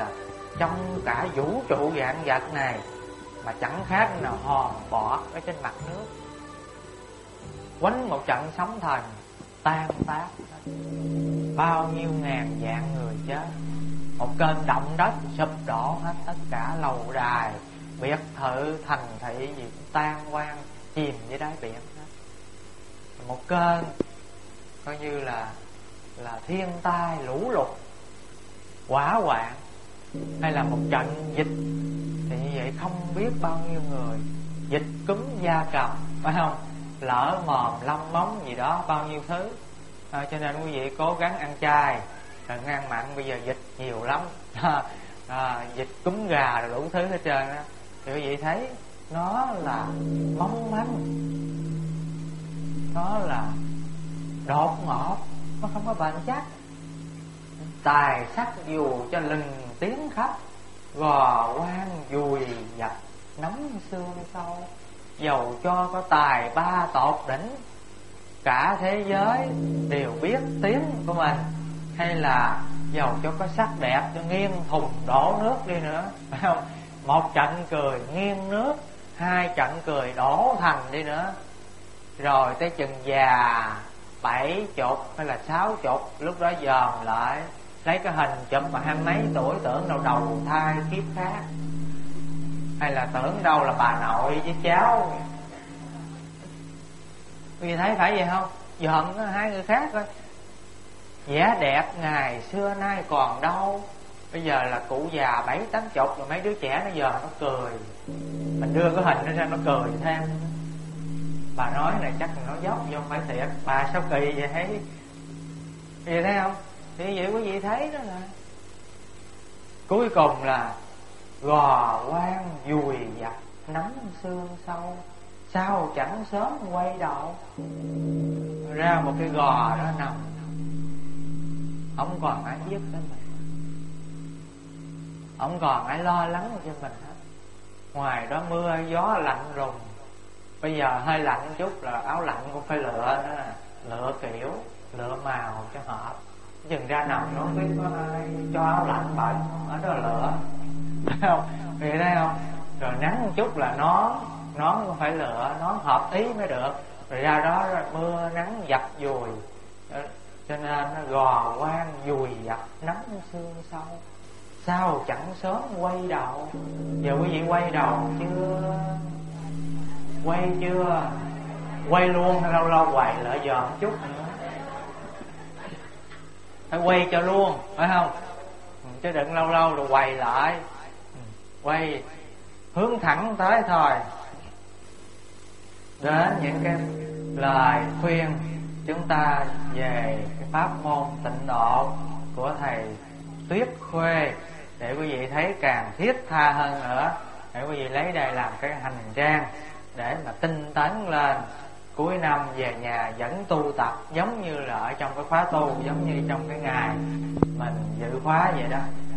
trong cả vũ trụ vạn vật này mà chẳng khác nào hòn bọt ở trên mặt nước. Quánh một trận sóng thần tan tác, bao nhiêu ngàn vạn người chết. Một cơn động đất sụp đổ hết tất cả lầu đài, biệt thự, thành thị gì cũng tan quang, chìm dưới đáy biển hết. Một cơn coi như là là thiên tai lũ lụt, hỏa hoạn, hay là một trận dịch thì như vậy không biết bao nhiêu người. Dịch cúm gia cầm, phải không? Lỡ mồm lông móng gì đó, bao nhiêu thứ. à, Cho nên quý vị cố gắng ăn chay, đừng ăn mặn. Bây giờ dịch nhiều lắm. à, Dịch cúm gà rồi đủ thứ hết trơn đó. Thì quý vị thấy nó là mong manh, nó là đột ngột, nó không có bền chắc. Tài sắc dù cho lừng tiếng khắp, gò quan dùi dập nóng xương sâu. Dầu cho có tài ba tột đỉnh, cả thế giới đều biết tiếng của mình. Hay là dầu cho có sắc đẹp cho nghiêng thùng đổ nước đi nữa, phải không? Một trận cười nghiêng nước, hai trận cười đổ thành đi nữa. Rồi tới chừng già bảy chục hay là sáu chục, lúc đó dòm lại lấy cái hình chụp mà hai mấy tuổi, tưởng đâu đầu thai kiếp khác, hay là tưởng đâu là bà nội với cháu. Quý vị thấy phải vậy không? Dòm hai người khác coi, vẻ đẹp ngày xưa nay còn đâu. Bây giờ là cụ già bảy tám chục rồi, mấy đứa trẻ nó giờ nó cười, mình đưa cái hình nó ra nó cười thêm. Bà nói này chắc là nó dốc vô không phải thiệt. Bà sao kỳ vậy thấy? Vậy thấy không? Thì vậy quý vị thấy đó là cuối cùng là gò quan dùi dập nắm xương sâu, sao chẳng sớm quay đầu. Ra một cái gò đó nằm, không còn ai biết tới mình, không còn ai lo lắng cho mình hết. Ngoài đó mưa gió lạnh rùng. Bây giờ hơi lạnh chút là áo lạnh cũng phải lựa đó, là lựa kiểu, lựa màu cho hợp. Chừng ra nằm nó không biết có ai cho áo lạnh bận, ở đó là lựa, thấy không? Vì thấy không? Rồi nắng một chút là nón, nón cũng phải lựa, nón hợp ý mới được. Rồi ra đó rồi mưa nắng dập dùi, cho nên nó gò quan dùi dập nắng sương sâu, sao chẳng sớm quay đầu. Giờ quý vị quay đầu chưa? Quay chưa? Quay luôn hay lâu lâu quay lại giờ một chút nữa? Phải quay cho luôn, phải không? Chứ đừng lâu lâu rồi quay lại. Quay hướng thẳng tới thôi. Đến những cái lời khuyên chúng ta về cái pháp môn tịnh độ của thầy Tuyết Khuê, để quý vị thấy càng thiết tha hơn nữa, để quý vị lấy đây làm cái hành trang để mà tinh tấn lên. Cuối năm về nhà vẫn tu tập, giống như là ở trong cái khóa tu, giống như trong cái ngày mình dự khóa vậy đó.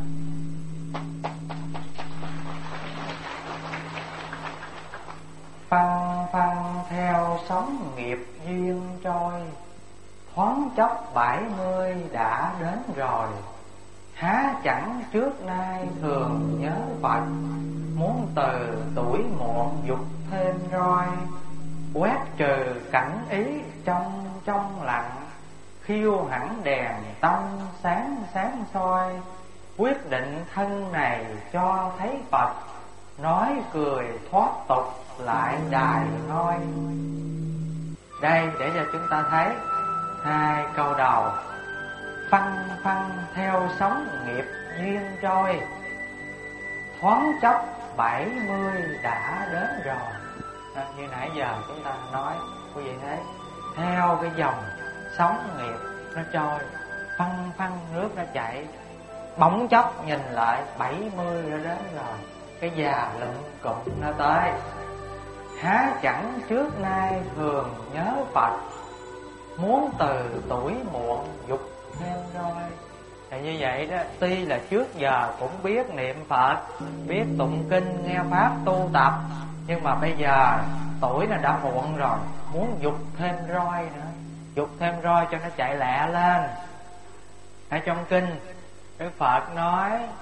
Phăng phăng theo sóng nghiệp duyên trôi, thoáng chốc bảy mươi đã đến rồi. Há chẳng trước nay thường nhớ Phật, muốn từ tuổi muộn dục thêm roi. Quét trừ cảnh ý trong trong lặng, khiêu hẳn đèn tâm sáng sáng soi. Quyết định thân này cho thấy Phật, nói cười thoát tục lại đài ngôi. Đây để cho chúng ta thấy hai câu đầu. Phăng phăng theo sóng nghiệp duyên trôi, thoáng chốc bảy mươi đã đến rồi. À, như nãy giờ chúng ta nói, quý vị thấy theo cái dòng sóng nghiệp nó trôi, phăng phăng nước nó chảy, bỗng chốc nhìn lại bảy mươi đã đến rồi. Cái già lụm cụm nó tới. Há chẳng trước nay thường nhớ Phật, muốn từ tuổi muộn dục thêm roi. Thì như vậy đó, tuy là trước giờ cũng biết niệm Phật, biết tụng kinh, nghe pháp, tu tập, nhưng mà bây giờ tuổi nó đã muộn rồi, muốn dục thêm roi nữa, dục thêm roi cho nó chạy lẹ lên. Ở trong kinh Đức Phật nói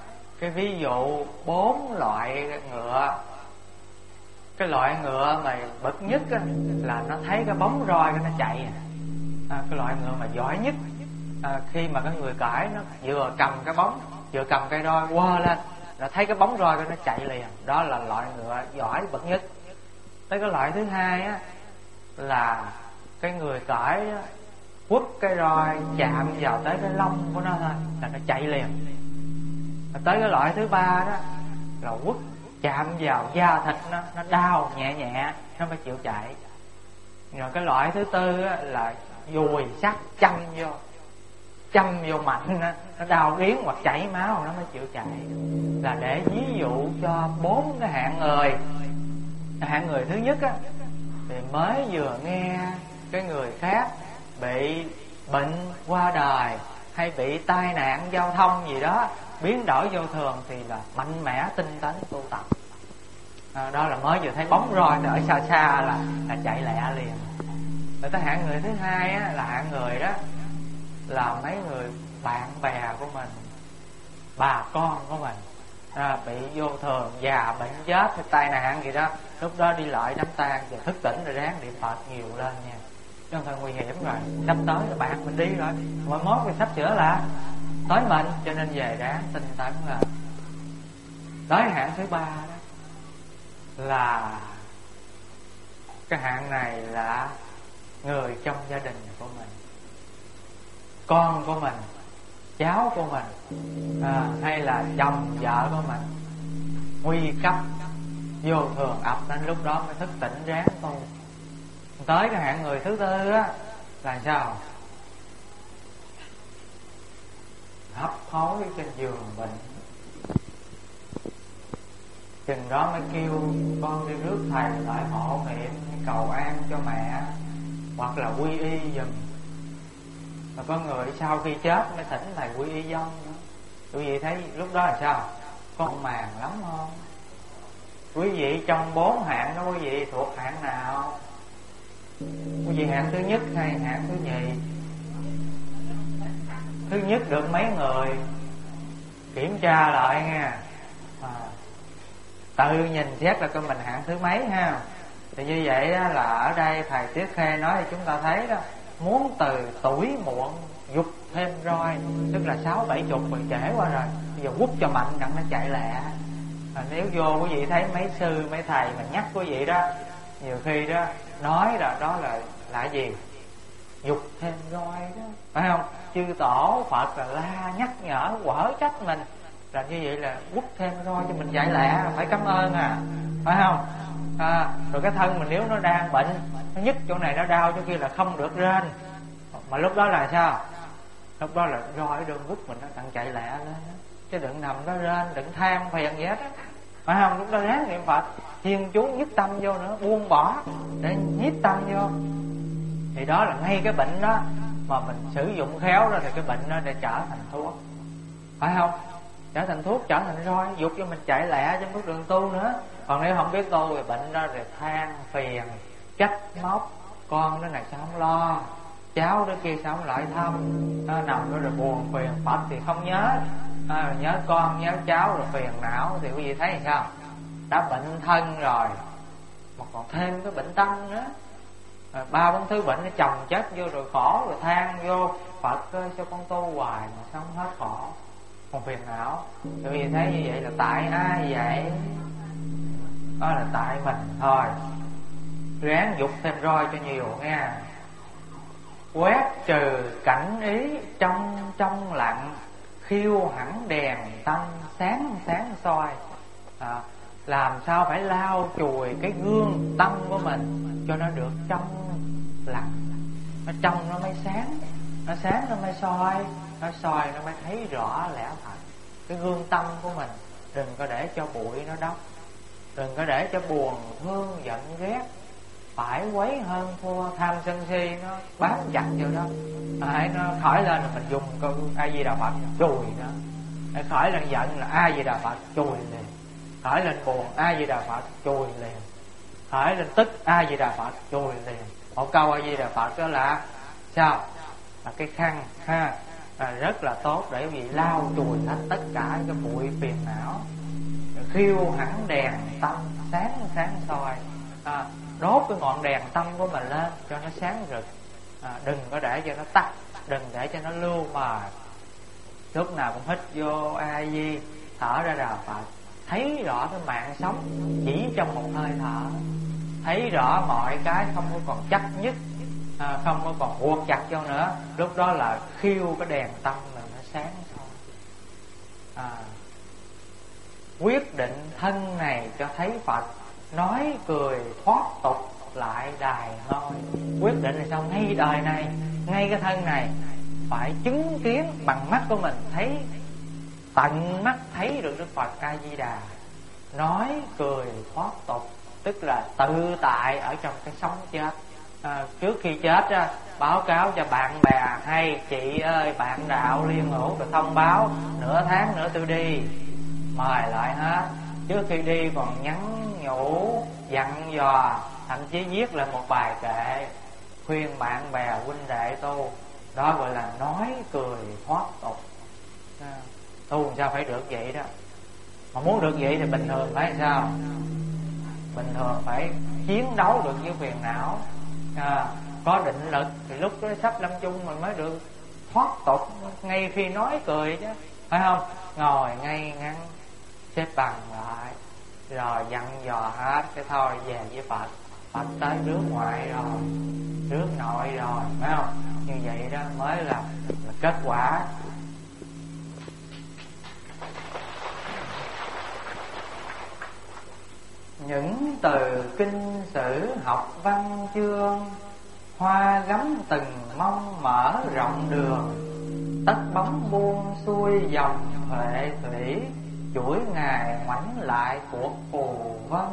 cái ví dụ bốn loại ngựa. Cái loại ngựa mà bậc nhất á, là nó thấy cái bóng roi cái nó chạy. À, cái loại ngựa mà giỏi nhất, à, khi mà cái người cởi nó vừa cầm cái bóng, vừa cầm cây roi quơ lên, nó thấy cái bóng roi cái nó chạy liền. Đó là loại ngựa giỏi bậc nhất. Tới cái loại thứ hai á, là cái người cởi á, quất cái roi chạm vào tới cái lông của nó thôi là nó chạy liền. Tới cái loại thứ ba đó là quất chạm vào da thịt nó, nó đau nhẹ nhẹ nó mới chịu chạy. Rồi cái loại thứ tư á, là dùi sắt châm vô, châm vô mạnh nó, nó đau điếng hoặc chảy máu nó mới chịu chạy. Là để ví dụ cho bốn cái hạng người. Hạng người thứ nhất á, thì mới vừa nghe cái người khác bị bệnh qua đời hay bị tai nạn giao thông gì đó biến đổi vô thường thì là mạnh mẽ tinh tấn tu tập. À, đó là mới vừa thấy bóng roi ở xa xa là là chạy lẹ liền. Rồi tới hạng người thứ hai á, là hạng người đó là mấy người bạn bè của mình, bà con của mình, à, bị vô thường, già, bệnh chết hay tai nạn gì đó, lúc đó đi lại đám tang và thức tỉnh rồi ráng niệm Phật nhiều lên nha. Chứ không thôi nguy hiểm rồi, sắp tới là bạn mình đi rồi, mọi mốt thì sắp sửa là tới mình, cho nên về ráng tinh tấn là. Tới hạng thứ ba đó là cái hạng này là người trong gia đình của mình, con của mình, cháu của mình, à, hay là chồng vợ của mình nguy cấp vô thường ập đến, lúc đó mới thức tỉnh ráng tu. Tới cái hạng người thứ tư á là sao? Hấp hối trên giường bệnh, chừng đó mới kêu con đi rước thầy lại hộ niệm cầu an cho mẹ, hoặc là quy y giùm. Mà có người sau khi chết mới thỉnh thầy quy y vong nữa. Quý vị thấy lúc đó là sao? Con màng lắm không? Quý vị trong bốn hạng đó quý vị thuộc hạng nào? Quý vị hạng thứ nhất hay hạng thứ nhì? Thứ nhất được mấy người kiểm tra lại nha, à, tự nhìn xét là coi mình hạng thứ mấy ha. Thì như vậy đó, là ở đây thầy Tiết Khê nói thì chúng ta thấy đó, muốn từ tuổi muộn dục thêm roi, tức là sáu bảy chục rồi, trễ qua rồi, bây giờ quất cho mạnh đặng nó chạy lẹ. À, nếu vô quý vị thấy mấy sư mấy thầy mà nhắc quý vị đó, nhiều khi đó nói là đó là là gì? Dục thêm roi đó, phải không? Chư tổ Phật là la nhắc nhở quở trách mình, là như vậy là quất thêm roi cho mình chạy lẹ, phải cảm ơn à, phải không? À, rồi cái thân mình nếu nó đang bệnh, nó nhức chỗ này nó đau chỗ kia là không được rên, mà lúc đó là sao? Lúc đó là roi đường quất mình nó đặng chạy lẹ lên đó. Chứ đừng nằm đó rên, đừng than phiền gì hết á, phải không? Lúc đó ráng niệm Phật, thiên chú nhất tâm vô nữa, buông bỏ để nhiếp tâm vô. Thì đó là ngay cái bệnh đó mà mình sử dụng khéo đó, thì cái bệnh đó để trở thành thuốc, phải không? Trở thành thuốc, trở thành roi dục cho mình chạy lẹ trên bước đường tu nữa. Còn nếu không biết tu thì bệnh đó rồi than phiền, trách móc, con đứa này sao không lo, cháu đứa kia sao không lại thăm, nó nằm đó rồi buồn phiền. Phật thì không nhớ, à, nhớ con nhớ cháu rồi phiền não. Thì quý vị thấy sao? Đã bệnh thân rồi mà còn thêm cái bệnh tâm nữa, à, ba bốn thứ bệnh nó chồng chất vô rồi khổ, rồi than vô Phật ơi sao con tu hoài mà sao không hết khổ, còn phiền não. Thì quý vị thấy như vậy là tại ai vậy? Đó là tại mình thôi. Ráng dục thêm roi cho nhiều nha. Quét trừ cảnh ý trong trong lặng, khiêu hẳn đèn tâm sáng sáng soi. À, làm sao phải lau chùi cái gương tâm của mình cho nó được trong lặng, nó trong nó mới sáng, nó sáng nó mới soi, nó soi nó mới thấy rõ lẽ thật. Cái gương tâm của mình đừng có để cho bụi nó đắp, đừng có để cho buồn thương giận ghét phải quấy hơn thua tham sân si nó bám chặt vô đó. Hãy nó khởi lên là mình dùng câu A Di Đà Phật chùi nó. Hãy khởi lên giận là A Di Đà Phật chùi liền. Khởi lên buồn A Di Đà Phật chùi liền. Khởi lên tức A Di Đà Phật chùi liền. Một câu A Di Đà Phật đó là sao? Là cái khăn ha, à, rất là tốt để quý vị lau chùi hết tất cả cái bụi phiền não. Khiêu hẳn đèn tâm sáng sáng soi, à, đốt cái ngọn đèn tâm của mình lên cho nó sáng rực, à, đừng có để cho nó tắt, đừng để cho nó lưu mờ. Lúc nào cũng hít vô A Di, thở ra Đạo Phật, thấy rõ cái mạng sống chỉ trong một hơi thở, thấy rõ mọi cái không có còn chắc nhất, à, không có còn buộc chặt cho nữa. Lúc đó là khiêu cái đèn tâm mình nó sáng thôi. À, quyết định thân này cho thấy Phật, nói cười thoát tục lại đài ngôi. Quyết định là sao? Ngay đời này, ngay cái thân này phải chứng kiến bằng mắt của mình, thấy tận mắt thấy được Đức Phật A Di Đà nói cười thoát tục, tức là tự tại ở trong cái sống chết. À, trước khi chết á, báo cáo cho bạn bè: hay chị ơi, bạn đạo liên hữu, rồi thông báo nửa tháng nữa tôi đi, mời lại hết. Trước khi đi còn nhắn nhủ, dặn dò, thậm chí viết lại một bài kệ khuyên bạn bè huynh đệ tu. Đó gọi là nói cười thoát tục. À, tu làm sao phải được vậy đó. Mà muốn được vậy thì bình thường phải sao? Bình thường phải chiến đấu được với phiền não, à, có định lực thì lúc đó sắp lâm chung mình mới được thoát tục. Ngay khi nói cười chứ, phải không? Ngồi ngay ngắn, xếp bằng lại, rồi dặn dò hết cái thôi về với Phật. Phật tới rước ngoại rồi, rước nội rồi, phải không? Như vậy đó mới là, là kết quả. Những từ kinh sử học văn chương, hoa gấm từng mong mở rộng đường. Tất bóng buông xuôi dòng huệ thủy, chuỗi ngày ngoảnh lại cuộc phù vân.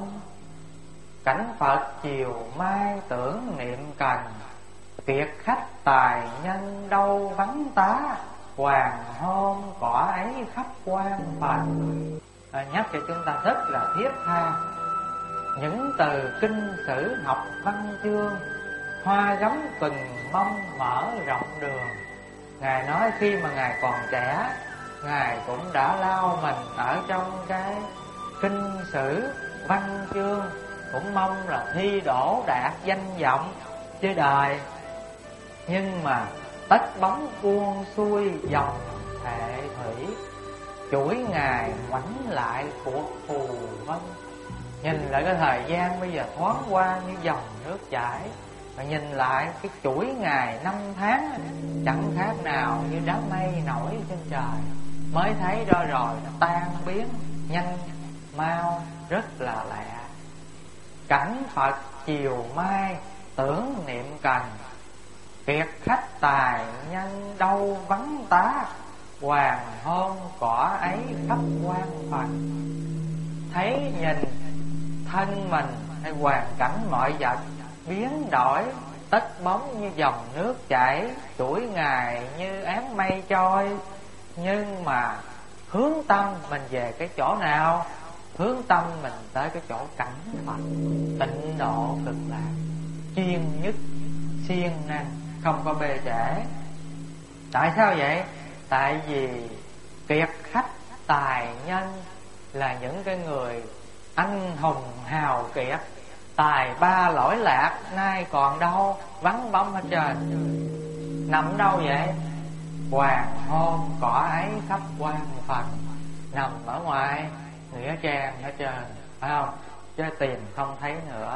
Cảnh Phật chiều mai tưởng niệm cần, kiệt khách tài nhân đâu vắng tá. Hoàng hôn cỏ ấy khắp quan phần. À, nhắc cho chúng ta rất là thiết tha. Những từ kinh sử học văn chương, hoa gấm từng mong mở rộng đường. Ngài nói khi mà Ngài còn trẻ, Ngài cũng đã lao mình ở trong cái kinh sử văn chương, cũng mong là thi đỗ đạt danh vọng trên đời. Nhưng mà tất bóng buông xuôi dòng hệ thủy, chuỗi ngày ngoảnh lại cuộc phù vân. Nhìn lại cái thời gian bây giờ thoáng qua như dòng nước chảy, và nhìn lại cái chuỗi ngày năm tháng chẳng khác nào như đám mây nổi trên trời. Mới thấy đó rồi nó tan biến nhanh mau rất là lẹ. Cảnh Phật chiều mai tưởng niệm cần, kiệt khách tài nhân đâu vắng tá. Hoàng hôn cỏ ấy khắp quan phần. Thấy nhìn thân mình hay hoàn cảnh mọi vật biến đổi, tất bóng như dòng nước chảy, chuỗi ngày như áng mây trôi. Nhưng mà hướng tâm mình về cái chỗ nào? Hướng tâm mình tới cái chỗ cảnh Phật, tịnh độ cực lạc, chuyên nhất, siêng năng, không có bê trễ. Tại sao vậy? Tại vì kiệt khách tài nhân là những cái người anh hùng hào kiệt, tài ba lỗi lạc, nay còn đâu, vắng bóng hết trơn. Nằm đâu vậy? Hoàng hôn cỏ ấy khắp quan phần. Nằm ở ngoài nghĩa trang hết trơn, phải không? Chứ tìm không thấy nữa.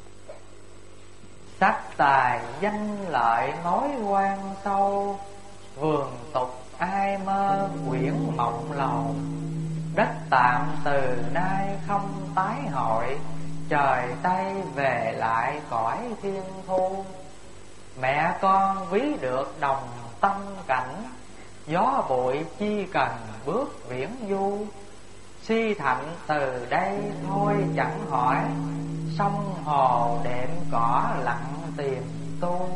Sắc tài danh lợi mối quan sâu, vườn tục ai mơ quyển mộng lầu. Đất tạm từ nay không tái hội, trời Tây về lại cõi thiên thu. Mẹ con ví được đồng tâm cảnh, gió bụi chi cần bước viễn du. Si thạnh từ đây thôi chẳng hỏi, sông hồ đệm cỏ lặng tìm tu.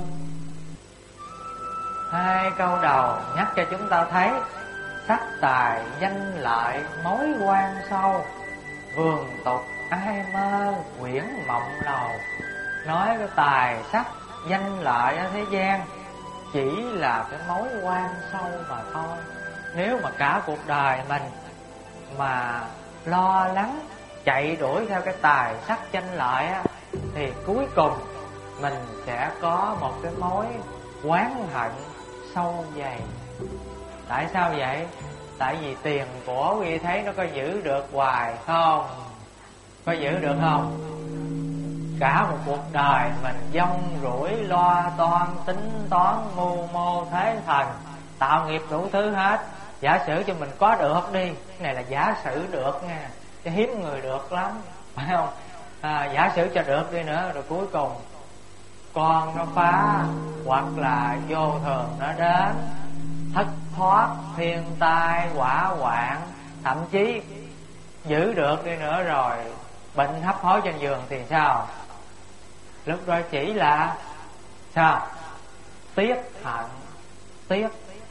Hai câu đầu nhắc cho chúng ta thấy sắc tài danh lợi mối quan sâu, vườn tục ai mơ quyển mộng lầu. Nói cái tài sắc danh lợi ở thế gian chỉ là cái mối quan sâu mà thôi. Nếu mà cả cuộc đời mình mà lo lắng chạy đuổi theo cái tài sắc danh lợi á, thì cuối cùng mình sẽ có một cái mối oán hận sâu dày. Tại sao vậy? Tại vì tiền của quý vị thấy nó có giữ được hoài không? Có giữ được không? Cả một cuộc đời mình dông rủi lo toan tính toán mưu mô thế thần, tạo nghiệp đủ thứ hết. Giả sử cho mình có được đi, cái này là giả sử được nha, chứ hiếm người được lắm, phải không? À, giả sử cho được đi nữa, rồi cuối cùng con nó phá, hoặc là vô thường nó đến, thất thoát, thiên tai, hỏa hoạn, thậm chí giữ được đi nữa rồi bệnh hấp hối trên giường thì sao? Lúc đó chỉ là sao? Tiếc hận, tiếc.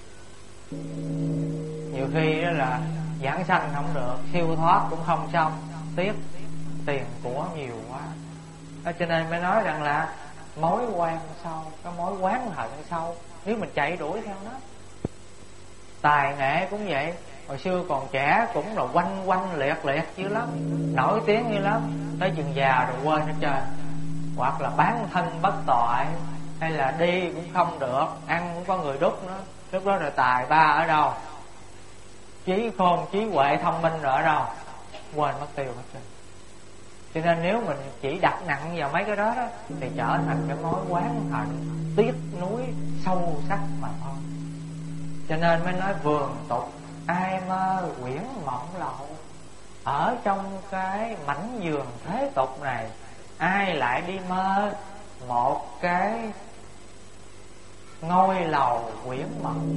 Nhiều khi đó là giảng sanh không được, siêu thoát cũng không xong, tiếc tiền của nhiều quá. Đó, cho nên mới nói rằng là mối quan sâu, cái mối oán hận sâu, nếu mình chạy đuổi theo nó. Tài nghệ cũng vậy, hồi xưa còn trẻ cũng là quanh quanh liệt liệt dữ lắm, nổi tiếng dữ lắm, tới chừng già rồi quên hết trơn. Hoặc là bán thân bất tội, hay là đi cũng không được, ăn cũng có người đút nữa. Lúc đó rồi tài ba ở đâu? Trí khôn, trí huệ, thông minh rồi ở đâu? Quên mất tiêu hết trơn. Cho nên nếu mình chỉ đặt nặng vào mấy cái đó đó, thì trở thành cái mối oán hận, tiếc nuối sâu sắc mà thôi. Cho nên mới nói vườn tục ai mơ quyển mộng lậu. Ở trong cái mảnh vườn thế tục này, ai lại đi mơ một cái ngôi lầu quyển mộng?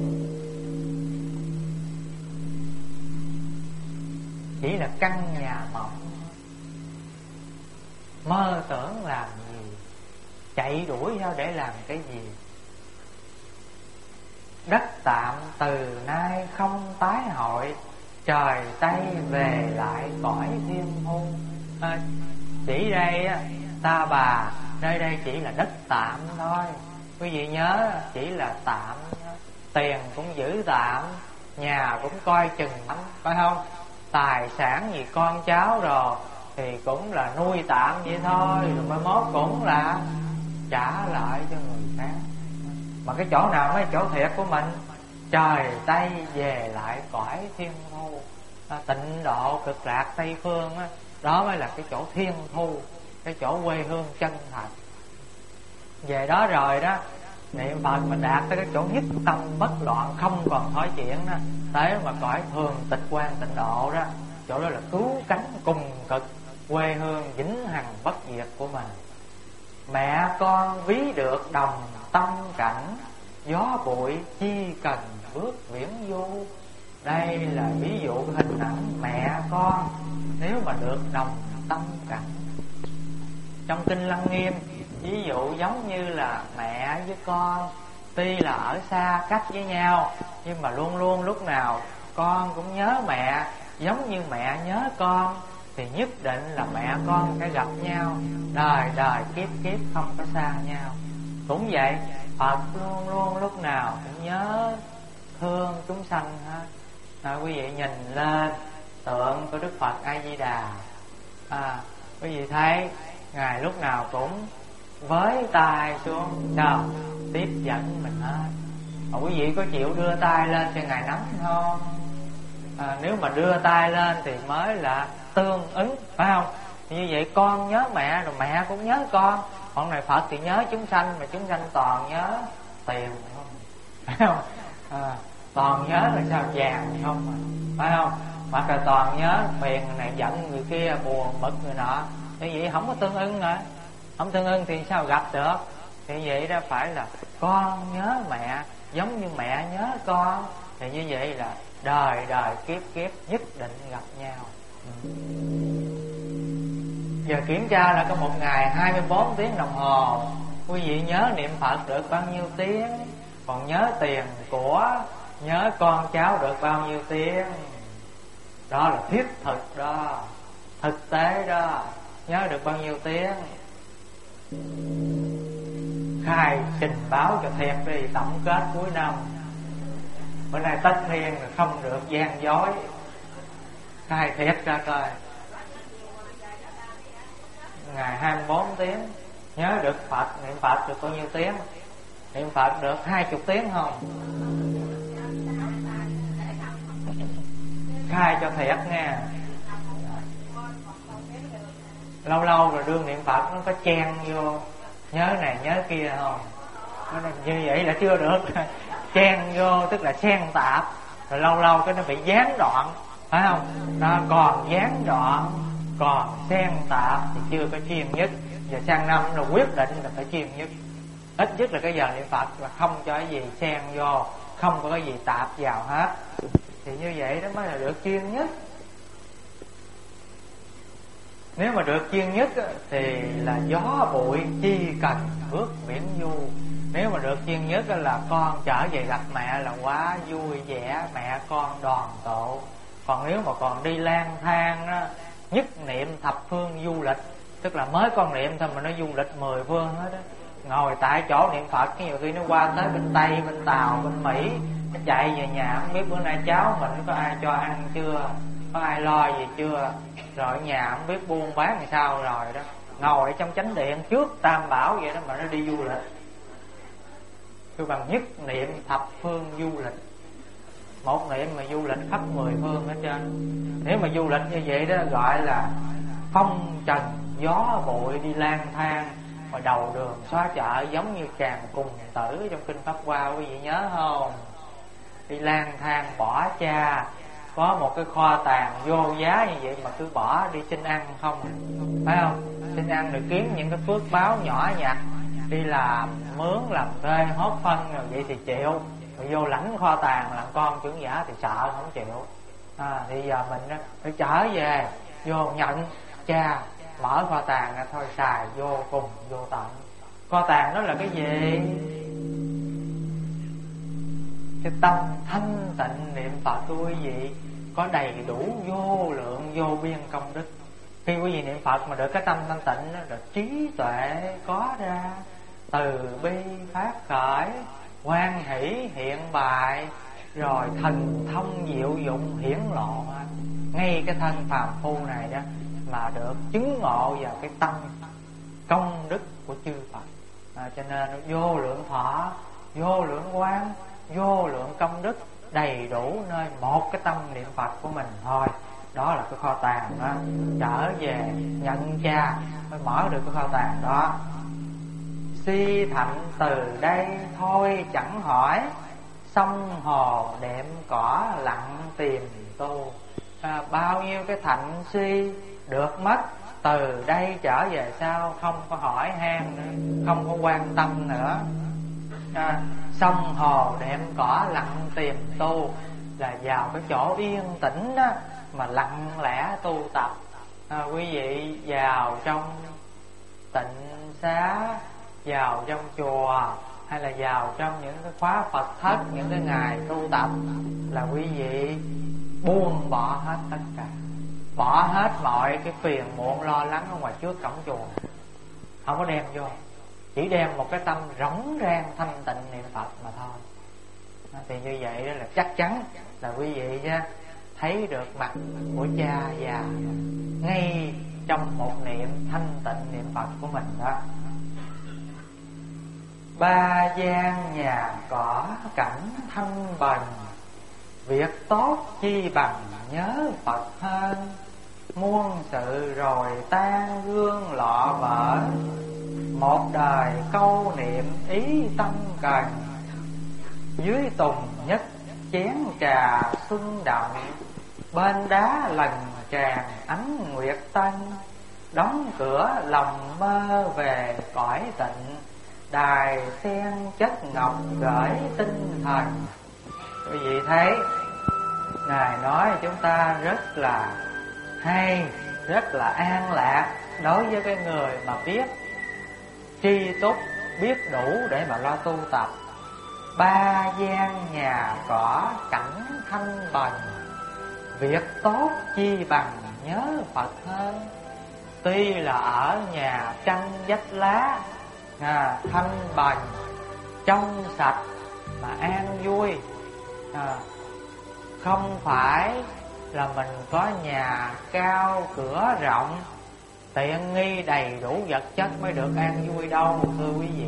Chỉ là căn nhà mộng. Mơ tưởng làm gì, chạy đuổi nhau để làm cái gì? Đất tạm từ nay không tái hội, trời Tây về lại cõi thiên thu. À, chỉ đây ta bà, nơi đây chỉ là đất tạm thôi. Quý vị nhớ, chỉ là tạm. Tiền cũng giữ tạm, nhà cũng coi chừng lắm, phải không? Tài sản gì con cháu rồi thì cũng là nuôi tạm vậy thôi, rồi mai mốt cũng là trả lại cho người khác. Mà cái chỗ nào mới chỗ thiệt của mình? Trời Tây về lại cõi thiên thu, à, tịnh độ cực lạc Tây phương á, đó mới là cái chỗ thiên thu, cái chỗ quê hương chân thật. Về đó rồi đó, niệm Phật mà đạt tới cái chỗ nhất tâm bất loạn, không còn thói chuyện đó, tới mà cõi thường tịch quan tịnh độ đó, chỗ đó là cứu cánh cùng cực, quê hương vĩnh hằng bất diệt của mình. Mẹ con ví được đồng tâm cảnh, gió bụi chi cần bước viễn du. Đây là ví dụ hình ảnh mẹ con nếu mà được đồng tâm cảnh. Trong kinh Lăng Nghiêm, ví dụ giống như là mẹ với con, tuy là ở xa cách với nhau, nhưng mà luôn luôn lúc nào con cũng nhớ mẹ, giống như mẹ nhớ con, thì nhất định là mẹ con sẽ gặp nhau, đời đời kiếp kiếp không có xa nhau. Cũng vậy, Phật luôn luôn lúc nào cũng nhớ thương chúng sanh hết. À, quý vị nhìn lên tượng của Đức Phật A Di Đà, à, quý vị thấy Ngài lúc nào cũng với tay xuống, sao tiếp dẫn mình hết. À, quý vị có chịu đưa tay lên cho Ngài nắm không? À, nếu mà đưa tay lên thì mới là tương ứng, phải không? Như vậy con nhớ mẹ rồi mẹ cũng nhớ con. Còn này Phật thì nhớ chúng sanh, mà chúng sanh toàn nhớ tiền không, phải không? À, toàn nhớ là sao vàng không, phải không? Hoặc là toàn nhớ phiền này giận người kia, buồn bực người nọ. Như vậy không có tương ưng nữa. Không tương ưng thì sao gặp được? Thì vậy đó phải là con nhớ mẹ giống như mẹ nhớ con, thì như vậy là đời đời kiếp kiếp nhất định gặp nhau. Ừ. Giờ kiểm tra là có một ngày hai mươi bốn tiếng đồng hồ, quý vị nhớ niệm Phật được bao nhiêu tiếng, còn nhớ tiền của, nhớ con cháu được bao nhiêu tiếng. Đó là thiết thực đó, thực tế đó, nhớ được bao nhiêu tiếng. khai trình báo cho Thiệt đi, tổng kết cuối năm. Bữa nay tất niên không được gian dối, khai thiệt ra coi. Ngày hai mươi bốn tiếng. Nhớ được Phật, niệm Phật được bao nhiêu tiếng? Niệm Phật được hai mươi tiếng không? Khai cho thiệt nghe. Lâu lâu rồi đương niệm Phật nó có chen vô, nhớ này nhớ kia không? Như vậy là chưa được. Chen vô tức là xen tạp. Rồi lâu lâu cái nó bị gián đoạn, phải không? Nó còn gián đoạn, còn xen tạp thì chưa có chuyên nhất. Và sang năm là quyết định là phải chuyên nhất. Ít nhất là cái giờ niệm Phật là không cho cái gì xen vô, không có cái gì tạp vào hết. Thì như vậy đó mới là được chuyên nhất. Nếu mà được chuyên nhất thì là gió bụi chi cần bước biển du. Nếu mà được chuyên nhất là con trở về gặp mẹ là quá vui vẻ, mẹ con đoàn tụ. Còn nếu mà còn đi lang thang đó, nhất niệm thập phương du lịch, tức là mới con niệm thôi mà nó du lịch mười phương hết đó. Ngồi tại chỗ niệm Phật, cái nhiều khi nó qua tới bên Tây, bên Tàu, bên Mỹ, nó chạy về nhà không biết bữa nay cháu mình có ai cho ăn chưa, có ai lo gì chưa, rồi ở nhà không biết buôn bán làm sao rồi đó. Ngồi trong chánh điện trước Tam Bảo vậy đó mà nó đi du lịch. Cứ bằng nhất niệm thập phương du lịch. Một niệm mà du lịch khắp mười phương hết trơn. Nếu mà du lịch như vậy đó gọi là phong trần gió bụi đi lang thang, mà đầu đường xóa chợ giống như Tràng Cùng Tử trong kinh Pháp Hoa, quý vị nhớ không? Đi lang thang bỏ cha, có một cái kho tàng vô giá như vậy mà cứ bỏ đi xin ăn không, phải không? Xin ăn rồi kiếm những cái phước báo nhỏ nhặt, đi làm mướn làm thuê hốt phân rồi vậy thì chịu. Rồi vô lãnh kho tàng làm con trưởng giả thì sợ không chịu. À, thì giờ mình đó, phải trở về vô nhận cha, mở kho tàng ra thôi, xài vô cùng vô tận. Kho tàng đó là cái gì? Cái tâm thanh tịnh niệm Phật của quý vị có đầy đủ vô lượng vô biên công đức. Khi quý vị niệm Phật mà được cái tâm thanh tịnh đó, được trí tuệ có ra, từ bi phát khởi, hoan hỷ hiện bại, rồi thần thông diệu dụng hiển lộ. Ngay cái thân phàm phu này đó mà được chứng ngộ vào cái tâm công đức của chư Phật. À, cho nên vô lượng thọ, vô lượng quán, vô lượng công đức đầy đủ nơi một cái tâm niệm Phật của mình thôi. Đó là cái kho tàng đó. Trở về nhận cha mới mở được cái kho tàng đó. Si thạnh từ đây thôi chẳng hỏi, sông hồ đệm cỏ lặng tìm tu. À, bao nhiêu cái thạnh si được mất, từ đây trở về sau không có hỏi han nữa, không có quan tâm nữa. À, sông hồ đệm cỏ lặng tìm tu là vào cái chỗ yên tĩnh đó mà lặng lẽ tu tập. À, quý vị vào trong tịnh xá, vào trong chùa, hay là vào trong những cái khóa Phật thất, những cái ngày tu tập, là quý vị buông bỏ hết tất cả, bỏ hết mọi cái phiền muộn lo lắng ở ngoài trước cổng chùa, không có đem vô, chỉ đem một cái tâm rỗng rang thanh tịnh niệm Phật mà thôi. Thì như vậy đó là chắc chắn là quý vị thấy được mặt của cha già ngay trong một niệm thanh tịnh niệm Phật của mình đó. Ba gian nhà cỏ cảnh thanh bần, việc tốt chi bằng nhớ Phật hơn. Muôn sự rồi tan gương lọ vỡ, một đời câu niệm ý tâm cần. Dưới tùng nhất chén trà xuân đậm, bên đá lần tràn ánh nguyệt tân. Đóng cửa lòng mơ về cõi tịnh, đài sen chất ngọc gửi tinh thần. Quý vị thấy Ngài nói chúng ta rất là hay, rất là an lạc đối với cái người mà biết tri túc, biết đủ để mà lo tu tập. Ba gian nhà cỏ cảnh thanh bần, việc tốt chi bằng nhớ Phật hơn. Tuy là ở nhà tranh vách lá, à, thanh bần, trong sạch mà an vui. à, Không phải là mình có nhà cao cửa rộng, tiện nghi đầy đủ vật chất mới được an vui đâu thưa quý vị.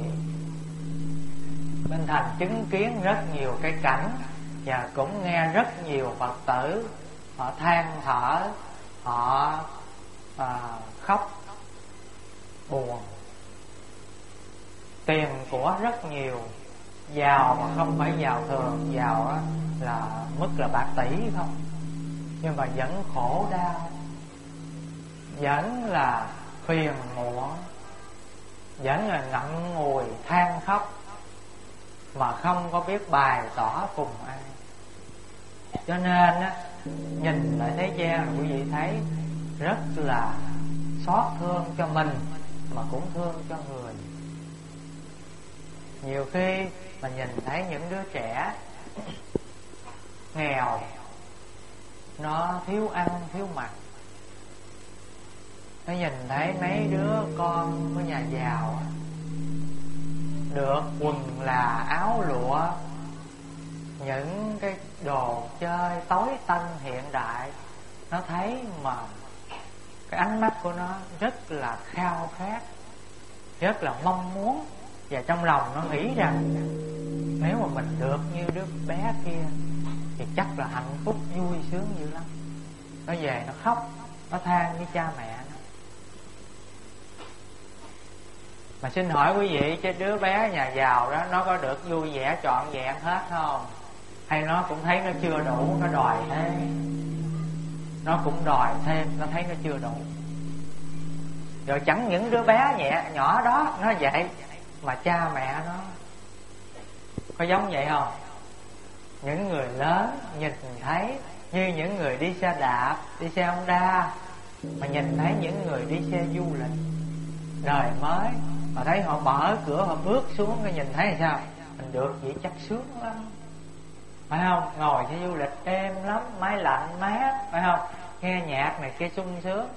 Bên Thành chứng kiến rất nhiều cái cảnh, và cũng nghe rất nhiều Phật tử họ than thở, họ à, khóc buồn. Tiền của rất nhiều, giàu mà không phải giàu thường, giàu á, là mức là bạc tỷ không, nhưng mà vẫn khổ đau, vẫn là phiền muộn, vẫn là ngậm ngùi than khóc, mà không có biết bày tỏ cùng ai. Cho nên á, nhìn lại thế gian quý vị thấy rất là xót thương cho mình, mà cũng thương cho người. Nhiều khi mà nhìn thấy những đứa trẻ nghèo, nó thiếu ăn thiếu mặc, nó nhìn thấy mấy đứa con của nhà giàu được quần là áo lụa, những cái đồ chơi tối tân hiện đại, nó thấy mà cái ánh mắt của nó rất là khao khát, rất là mong muốn. Và trong lòng nó nghĩ rằng nếu mà mình được như đứa bé kia thì chắc là hạnh phúc vui sướng dữ lắm. Nó về nó khóc, nó than với cha mẹ nó. Mà xin hỏi quý vị, chứ đứa bé nhà giàu đó nó có được vui vẻ trọn vẹn hết không? Hay nó cũng thấy nó chưa đủ, nó đòi thêm, nó cũng đòi thêm, nó thấy nó chưa đủ. Rồi chẳng những đứa bé nhẹ nhỏ đó nó vậy, mà cha mẹ nó có giống vậy không? Những người lớn nhìn thấy như những người đi xe đạp, đi xe Honda, mà nhìn thấy những người đi xe du lịch đời mới, mà thấy họ mở cửa, họ bước xuống, cái nhìn thấy là sao? Mình được vậy chắc sướng lắm, phải không? Ngồi xe du lịch êm lắm, máy lạnh mát, phải không? Nghe nhạc này kia sung sướng.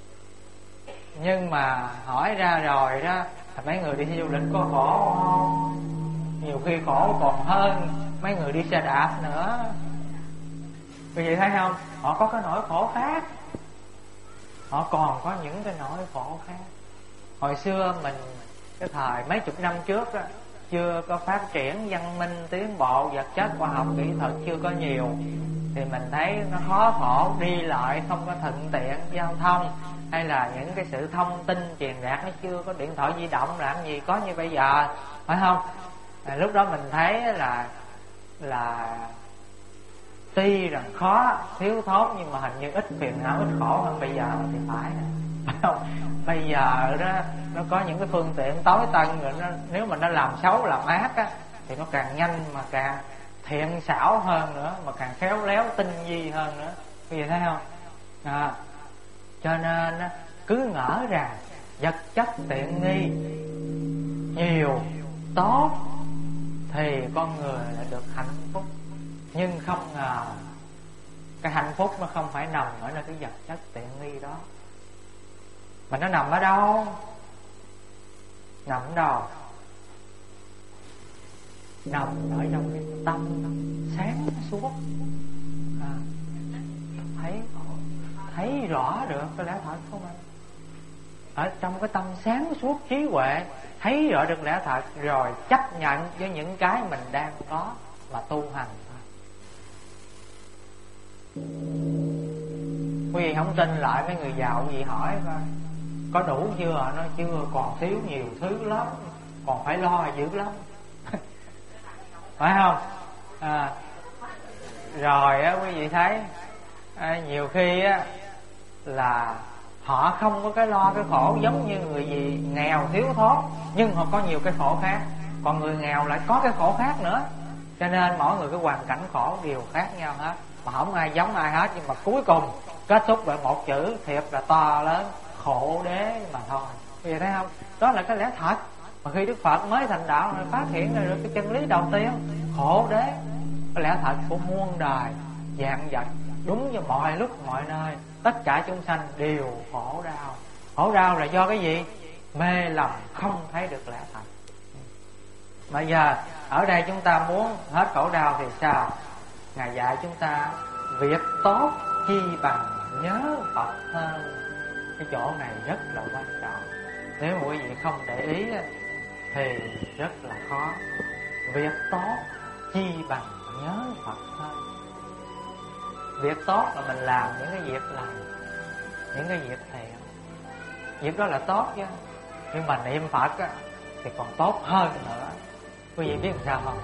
Nhưng mà hỏi ra rồi đó, mấy người đi xe du lịch có khổ không? Nhiều khi khổ còn hơn mấy người đi xe đạp nữa. Quý vị thấy không? Họ có cái nỗi khổ khác, họ còn có những cái nỗi khổ khác. Hồi xưa mình, cái thời mấy chục năm trước đó, chưa có phát triển văn minh tiến bộ, vật chất khoa học kỹ thuật chưa có nhiều, thì mình thấy nó khó khổ, đi lại không có thuận tiện, giao thông hay là những cái sự thông tin truyền đạt nó chưa có, điện thoại di động làm gì có như bây giờ, phải không? À, lúc đó mình thấy là là tuy rằng khó, thiếu thốn, nhưng mà hình như ít phiền não, ít khổ hơn bây giờ thì phải, phải không? Bây giờ đó nó có những cái phương tiện tối tân rồi, nó, nếu mà nó làm xấu làm ác á, thì nó càng nhanh mà càng thiện xảo hơn nữa, mà càng khéo léo tinh vi hơn nữa. Quý vị thấy không? À, cho nên cứ ngỡ rằng vật chất tiện nghi nhiều tốt thì con người là được hạnh phúc. Nhưng không ngờ cái hạnh phúc nó không phải nằm ở nơi cái vật chất tiện nghi đó, mà nó nằm ở đâu? Nằm ở đâu? Nằm ở trong cái tâm sáng suốt, à, thấy thấy rõ được cái lẽ thật không anh? Ở trong cái tâm sáng suốt trí huệ, thấy rõ được lẽ thật, rồi chấp nhận với những cái mình đang có mà tu hành. Quý vị không tin lại mấy người giàu, quý vị hỏi coi có đủ chưa? Nó chưa, còn thiếu nhiều thứ lắm, còn phải lo dữ lắm. Phải không? À, rồi á, quý vị thấy à, nhiều khi á là họ không có cái lo cái khổ giống như người gì nghèo thiếu thốn, nhưng họ có nhiều cái khổ khác. Còn người nghèo lại có cái khổ khác nữa. Cho nên mỗi người cái hoàn cảnh khổ đều khác nhau hết, mà không ai giống ai hết. Nhưng mà cuối cùng kết thúc bởi một chữ thiệt là to lớn: khổ đế mà thôi. Quý vị thấy không? Đó là cái lẽ thật mà khi Đức Phật mới thành đạo rồi phát hiện ra được cái chân lý đầu tiên: khổ đế, cái lẽ thật của muôn đời vạn vật, đúng như mọi lúc mọi nơi. Tất cả chúng sanh đều khổ đau. Khổ đau là do cái gì? mê lầm không thấy được lẽ thật. Bây giờ ở đây chúng ta muốn hết khổ đau thì sao? Ngài dạy chúng ta việc tốt chi bằng nhớ Phật hơn. Cái chỗ này rất là quan trọng. Nếu mà quý vị không để ý thì rất là khó. Việc tốt chi bằng nhớ Phật hơn. Việc tốt là mình làm những cái việc lành, những cái việc thiện. Việc đó là tốt chứ. Nhưng mà niệm Phật á, thì còn tốt hơn nữa. Quý vị biết làm sao không?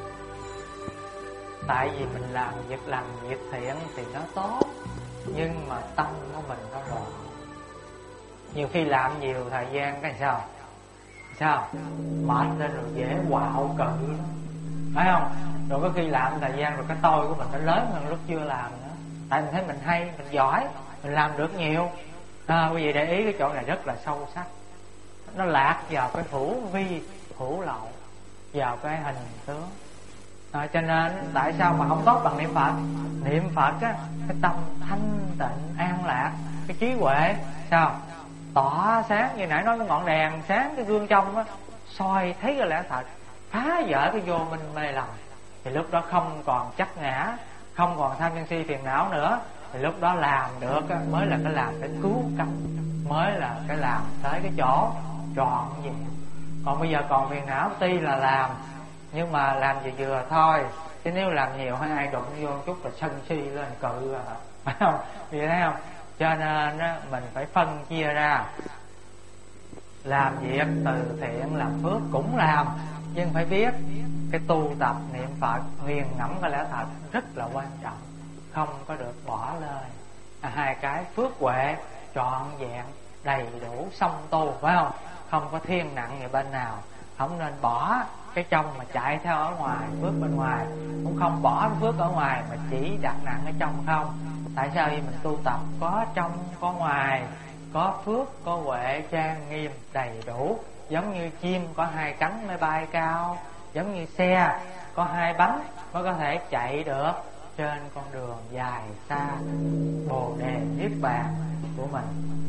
Tại vì mình làm việc lành, việc thiện thì nó tốt, nhưng mà tâm của mình nó loạn. Nhiều khi làm nhiều thời gian cái sao? Sao? Mệt lên rồi dễ quạo cự, phải không? Rồi có khi làm thời gian rồi cái tôi của mình nó lớn hơn lúc chưa làm nữa. Tại mình thấy mình hay, mình giỏi, mình làm được nhiều. À, quý vị để ý cái chỗ này rất là sâu sắc. Nó lạc vào cái hữu vi, hữu lậu, vào cái hình tướng. À, cho nên tại sao mà không tốt bằng niệm Phật? Niệm Phật á, cái tâm thanh tịnh an lạc, cái trí huệ sao tỏ sáng. Như nãy nói cái ngọn đèn sáng cái gương trong á, soi thấy cái lẽ thật, phá vỡ cái vô minh mê lầm. Thì lúc đó không còn chấp ngã, không còn tham sân si phiền não nữa. Thì lúc đó làm được á, mới là cái làm cái cứu cánh, mới là cái làm tới cái chỗ trọn vẹn. Còn bây giờ còn phiền não, tuy là làm nhưng mà làm vừa vừa thôi. Chứ nếu làm nhiều hay ai đụng vô chút là sân si lên cự à, phải không? Vì thấy không? Cho nên á, mình phải phân chia ra. Làm việc từ thiện làm phước cũng làm, nhưng phải biết cái tu tập niệm Phật, nghiền ngẫm cái lẽ thật rất là quan trọng, không có được bỏ lơi. À, hai cái phước huệ trọn vẹn đầy đủ song tu, phải không? Không có thiên nặng về bên nào. Không nên bỏ cái trong mà chạy theo ở ngoài, phước bên ngoài. Cũng không bỏ phước ở ngoài mà chỉ đặt nặng ở trong không. Tại sao? Vì mình tu tập có trong có ngoài, có phước có huệ trang nghiêm đầy đủ. Giống như chim có hai cánh mới bay cao, giống như xe có hai bánh mới có thể chạy được trên con đường dài xa Bồ Đề Niết Bàn của mình.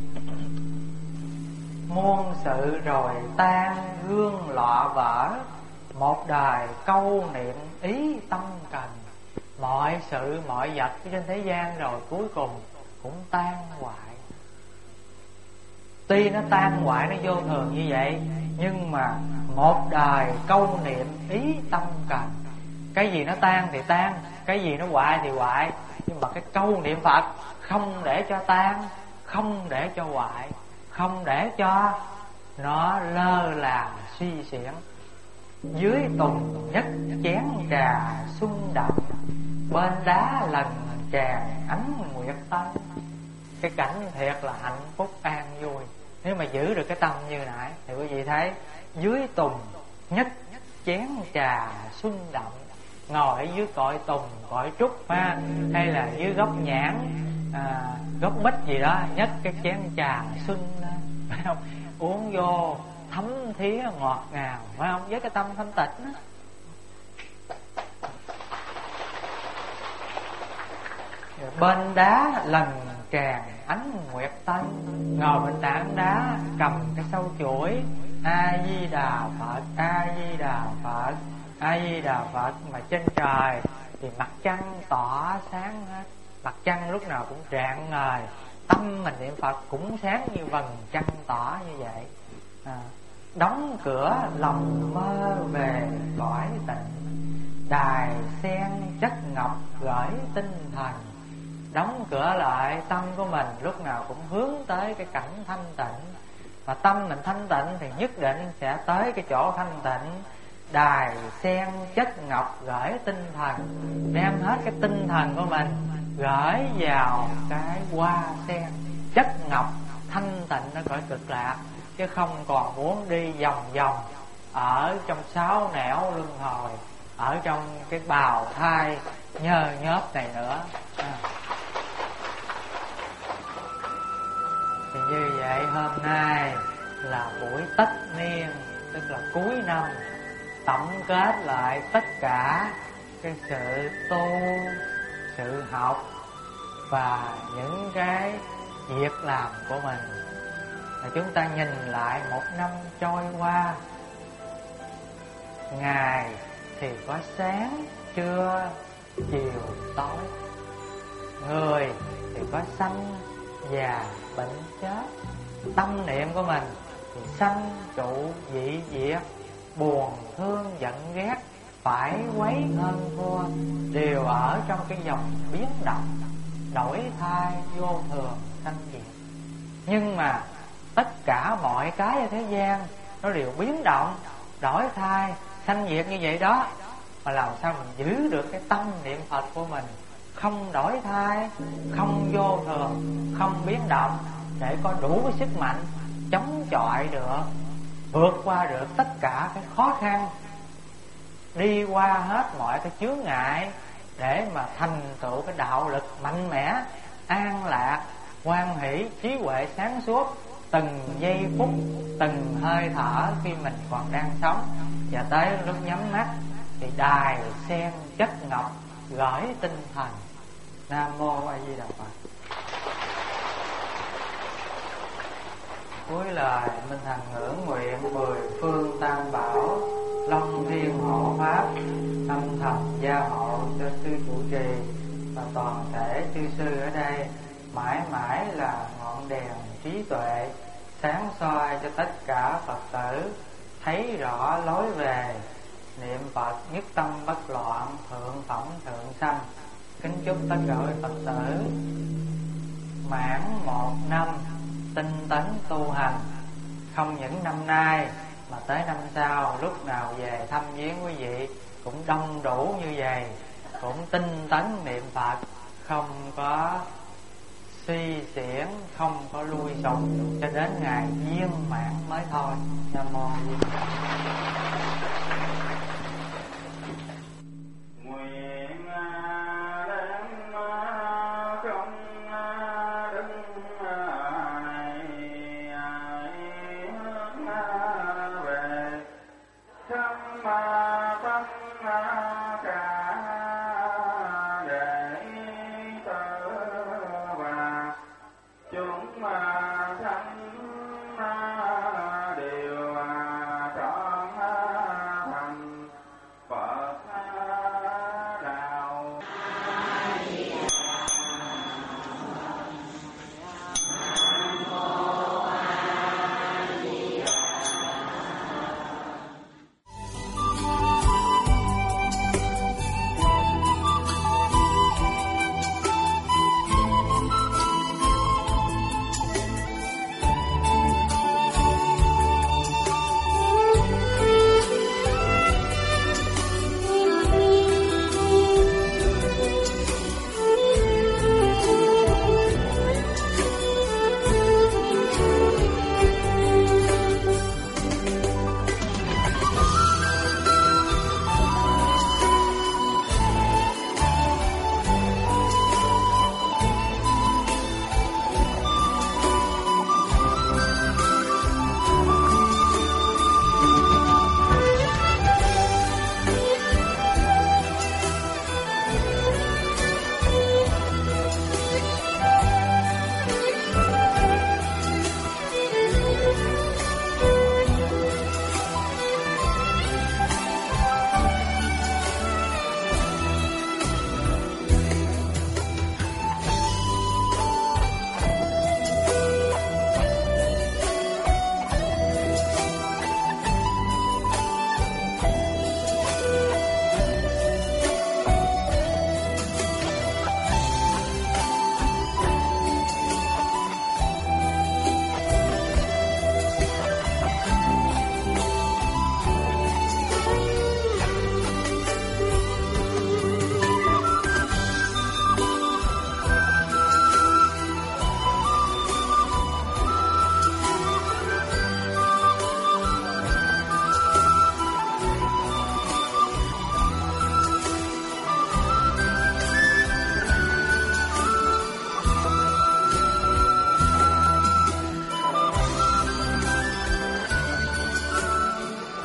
Muôn sự rồi tan gương lọ vỡ, một đời câu niệm ý tâm cần. Mọi sự mọi vật trên thế gian rồi cuối cùng cũng tan hoại. Tuy nó tan hoại, nó vô thường như vậy, nhưng mà một đời câu niệm ý tâm cần. Cái gì nó tan thì tan, cái gì nó hoại thì hoại. Nhưng mà cái câu niệm Phật không để cho tan, không để cho hoại, không để cho nó lơ là suy xiển. Dưới tùng nhất chén trà xuân đậm, bên đá lần tràn ánh nguyệt tân. Cái cảnh thiệt là hạnh phúc an vui. Nếu mà giữ được cái tâm như nãy thì quý vị thấy dưới tùng nhất chén trà xuân đậm, ngồi ở dưới cội tùng, cội trúc ha, hay là dưới gốc nhãn, à, gốc mít gì đó, nhất cái chén trà xuân đó, phải không? Uống vô thấm thía ngọt ngào, phải không? Với cái tâm thanh tịnh đó. Bên đá lần tràn ánh nguyệt tân, ngồi bên tảng đá cầm cái sâu chuỗi A Di Đà Phật, A Di Đà Phật, A Di Đà Phật. Mà trên trời thì mặt trăng tỏ sáng hết, mặt trăng lúc nào cũng rạng ngời. Tâm mình niệm Phật cũng sáng như vầng trăng tỏ như vậy. à, Đóng cửa lòng mơ về cõi tịnh, đài sen chất ngọc gửi tinh thần. Đóng cửa lại, tâm của mình lúc nào cũng hướng tới cái cảnh thanh tịnh. Và tâm mình thanh tịnh thì nhất định sẽ tới cái chỗ thanh tịnh. Đài sen chất ngọc gửi tinh thần, đem hết cái tinh thần của mình gửi vào cái hoa sen chất ngọc thanh tịnh nó cõi cực lạc. Chứ không còn muốn đi vòng vòng ở trong sáu nẻo luân hồi, ở trong cái bào thai nhơ nhớp này nữa. à. Thì như vậy hôm nay là buổi tất niên, tức là cuối năm, tổng kết lại tất cả cái sự tu, sự học và những cái việc làm của mình. Và chúng ta nhìn lại một năm trôi qua, ngày thì có sáng, trưa, chiều, tối. Người thì có sanh, già, bệnh, chết. Tâm niệm của mình thì sanh, trụ, dị, diệt, buồn, thương, giận, ghét, phải, quấy, hơn, thua, đều ở trong cái dòng biến động, đổi thay, vô thường, sanh diệt. Nhưng mà tất cả mọi cái ở thế gian nó đều biến động, đổi thay, sanh diệt như vậy đó. Mà làm sao mình giữ được cái tâm niệm Phật của mình không đổi thay, không vô thường, không biến động, để có đủ cái sức mạnh chống chọi được, vượt qua được tất cả cái khó khăn, đi qua hết mọi cái chướng ngại, để mà thành tựu cái đạo lực mạnh mẽ, an lạc, hoan hỷ, trí huệ sáng suốt, từng giây phút, từng hơi thở khi mình còn đang sống. Và tới lúc nhắm mắt thì đài sen chất ngọc gửi tinh thần. Nam mô A Di Đà Phật. Cuối lời Minh Thành ngưỡng nguyện mười phương tam bảo, long thiên hộ pháp, âm thầm gia hộ cho sư trụ trì và toàn thể chư sư ở đây mãi mãi là ngọn đèn trí tuệ, sáng soi cho tất cả Phật tử thấy rõ lối về, niệm Phật nhất tâm bất loạn, thượng phẩm thượng sanh. Kính chúc tất cả Phật tử mãn một năm tinh tấn tu hành, không những năm nay mà tới năm sau, lúc nào về thăm viếng quý vị cũng đông đủ như vậy, cũng tinh tấn niệm Phật, không có suy xiển, không có lui sụp, cho đến ngày viên mãn mới thôi. Nam mô A Di Đà Phật.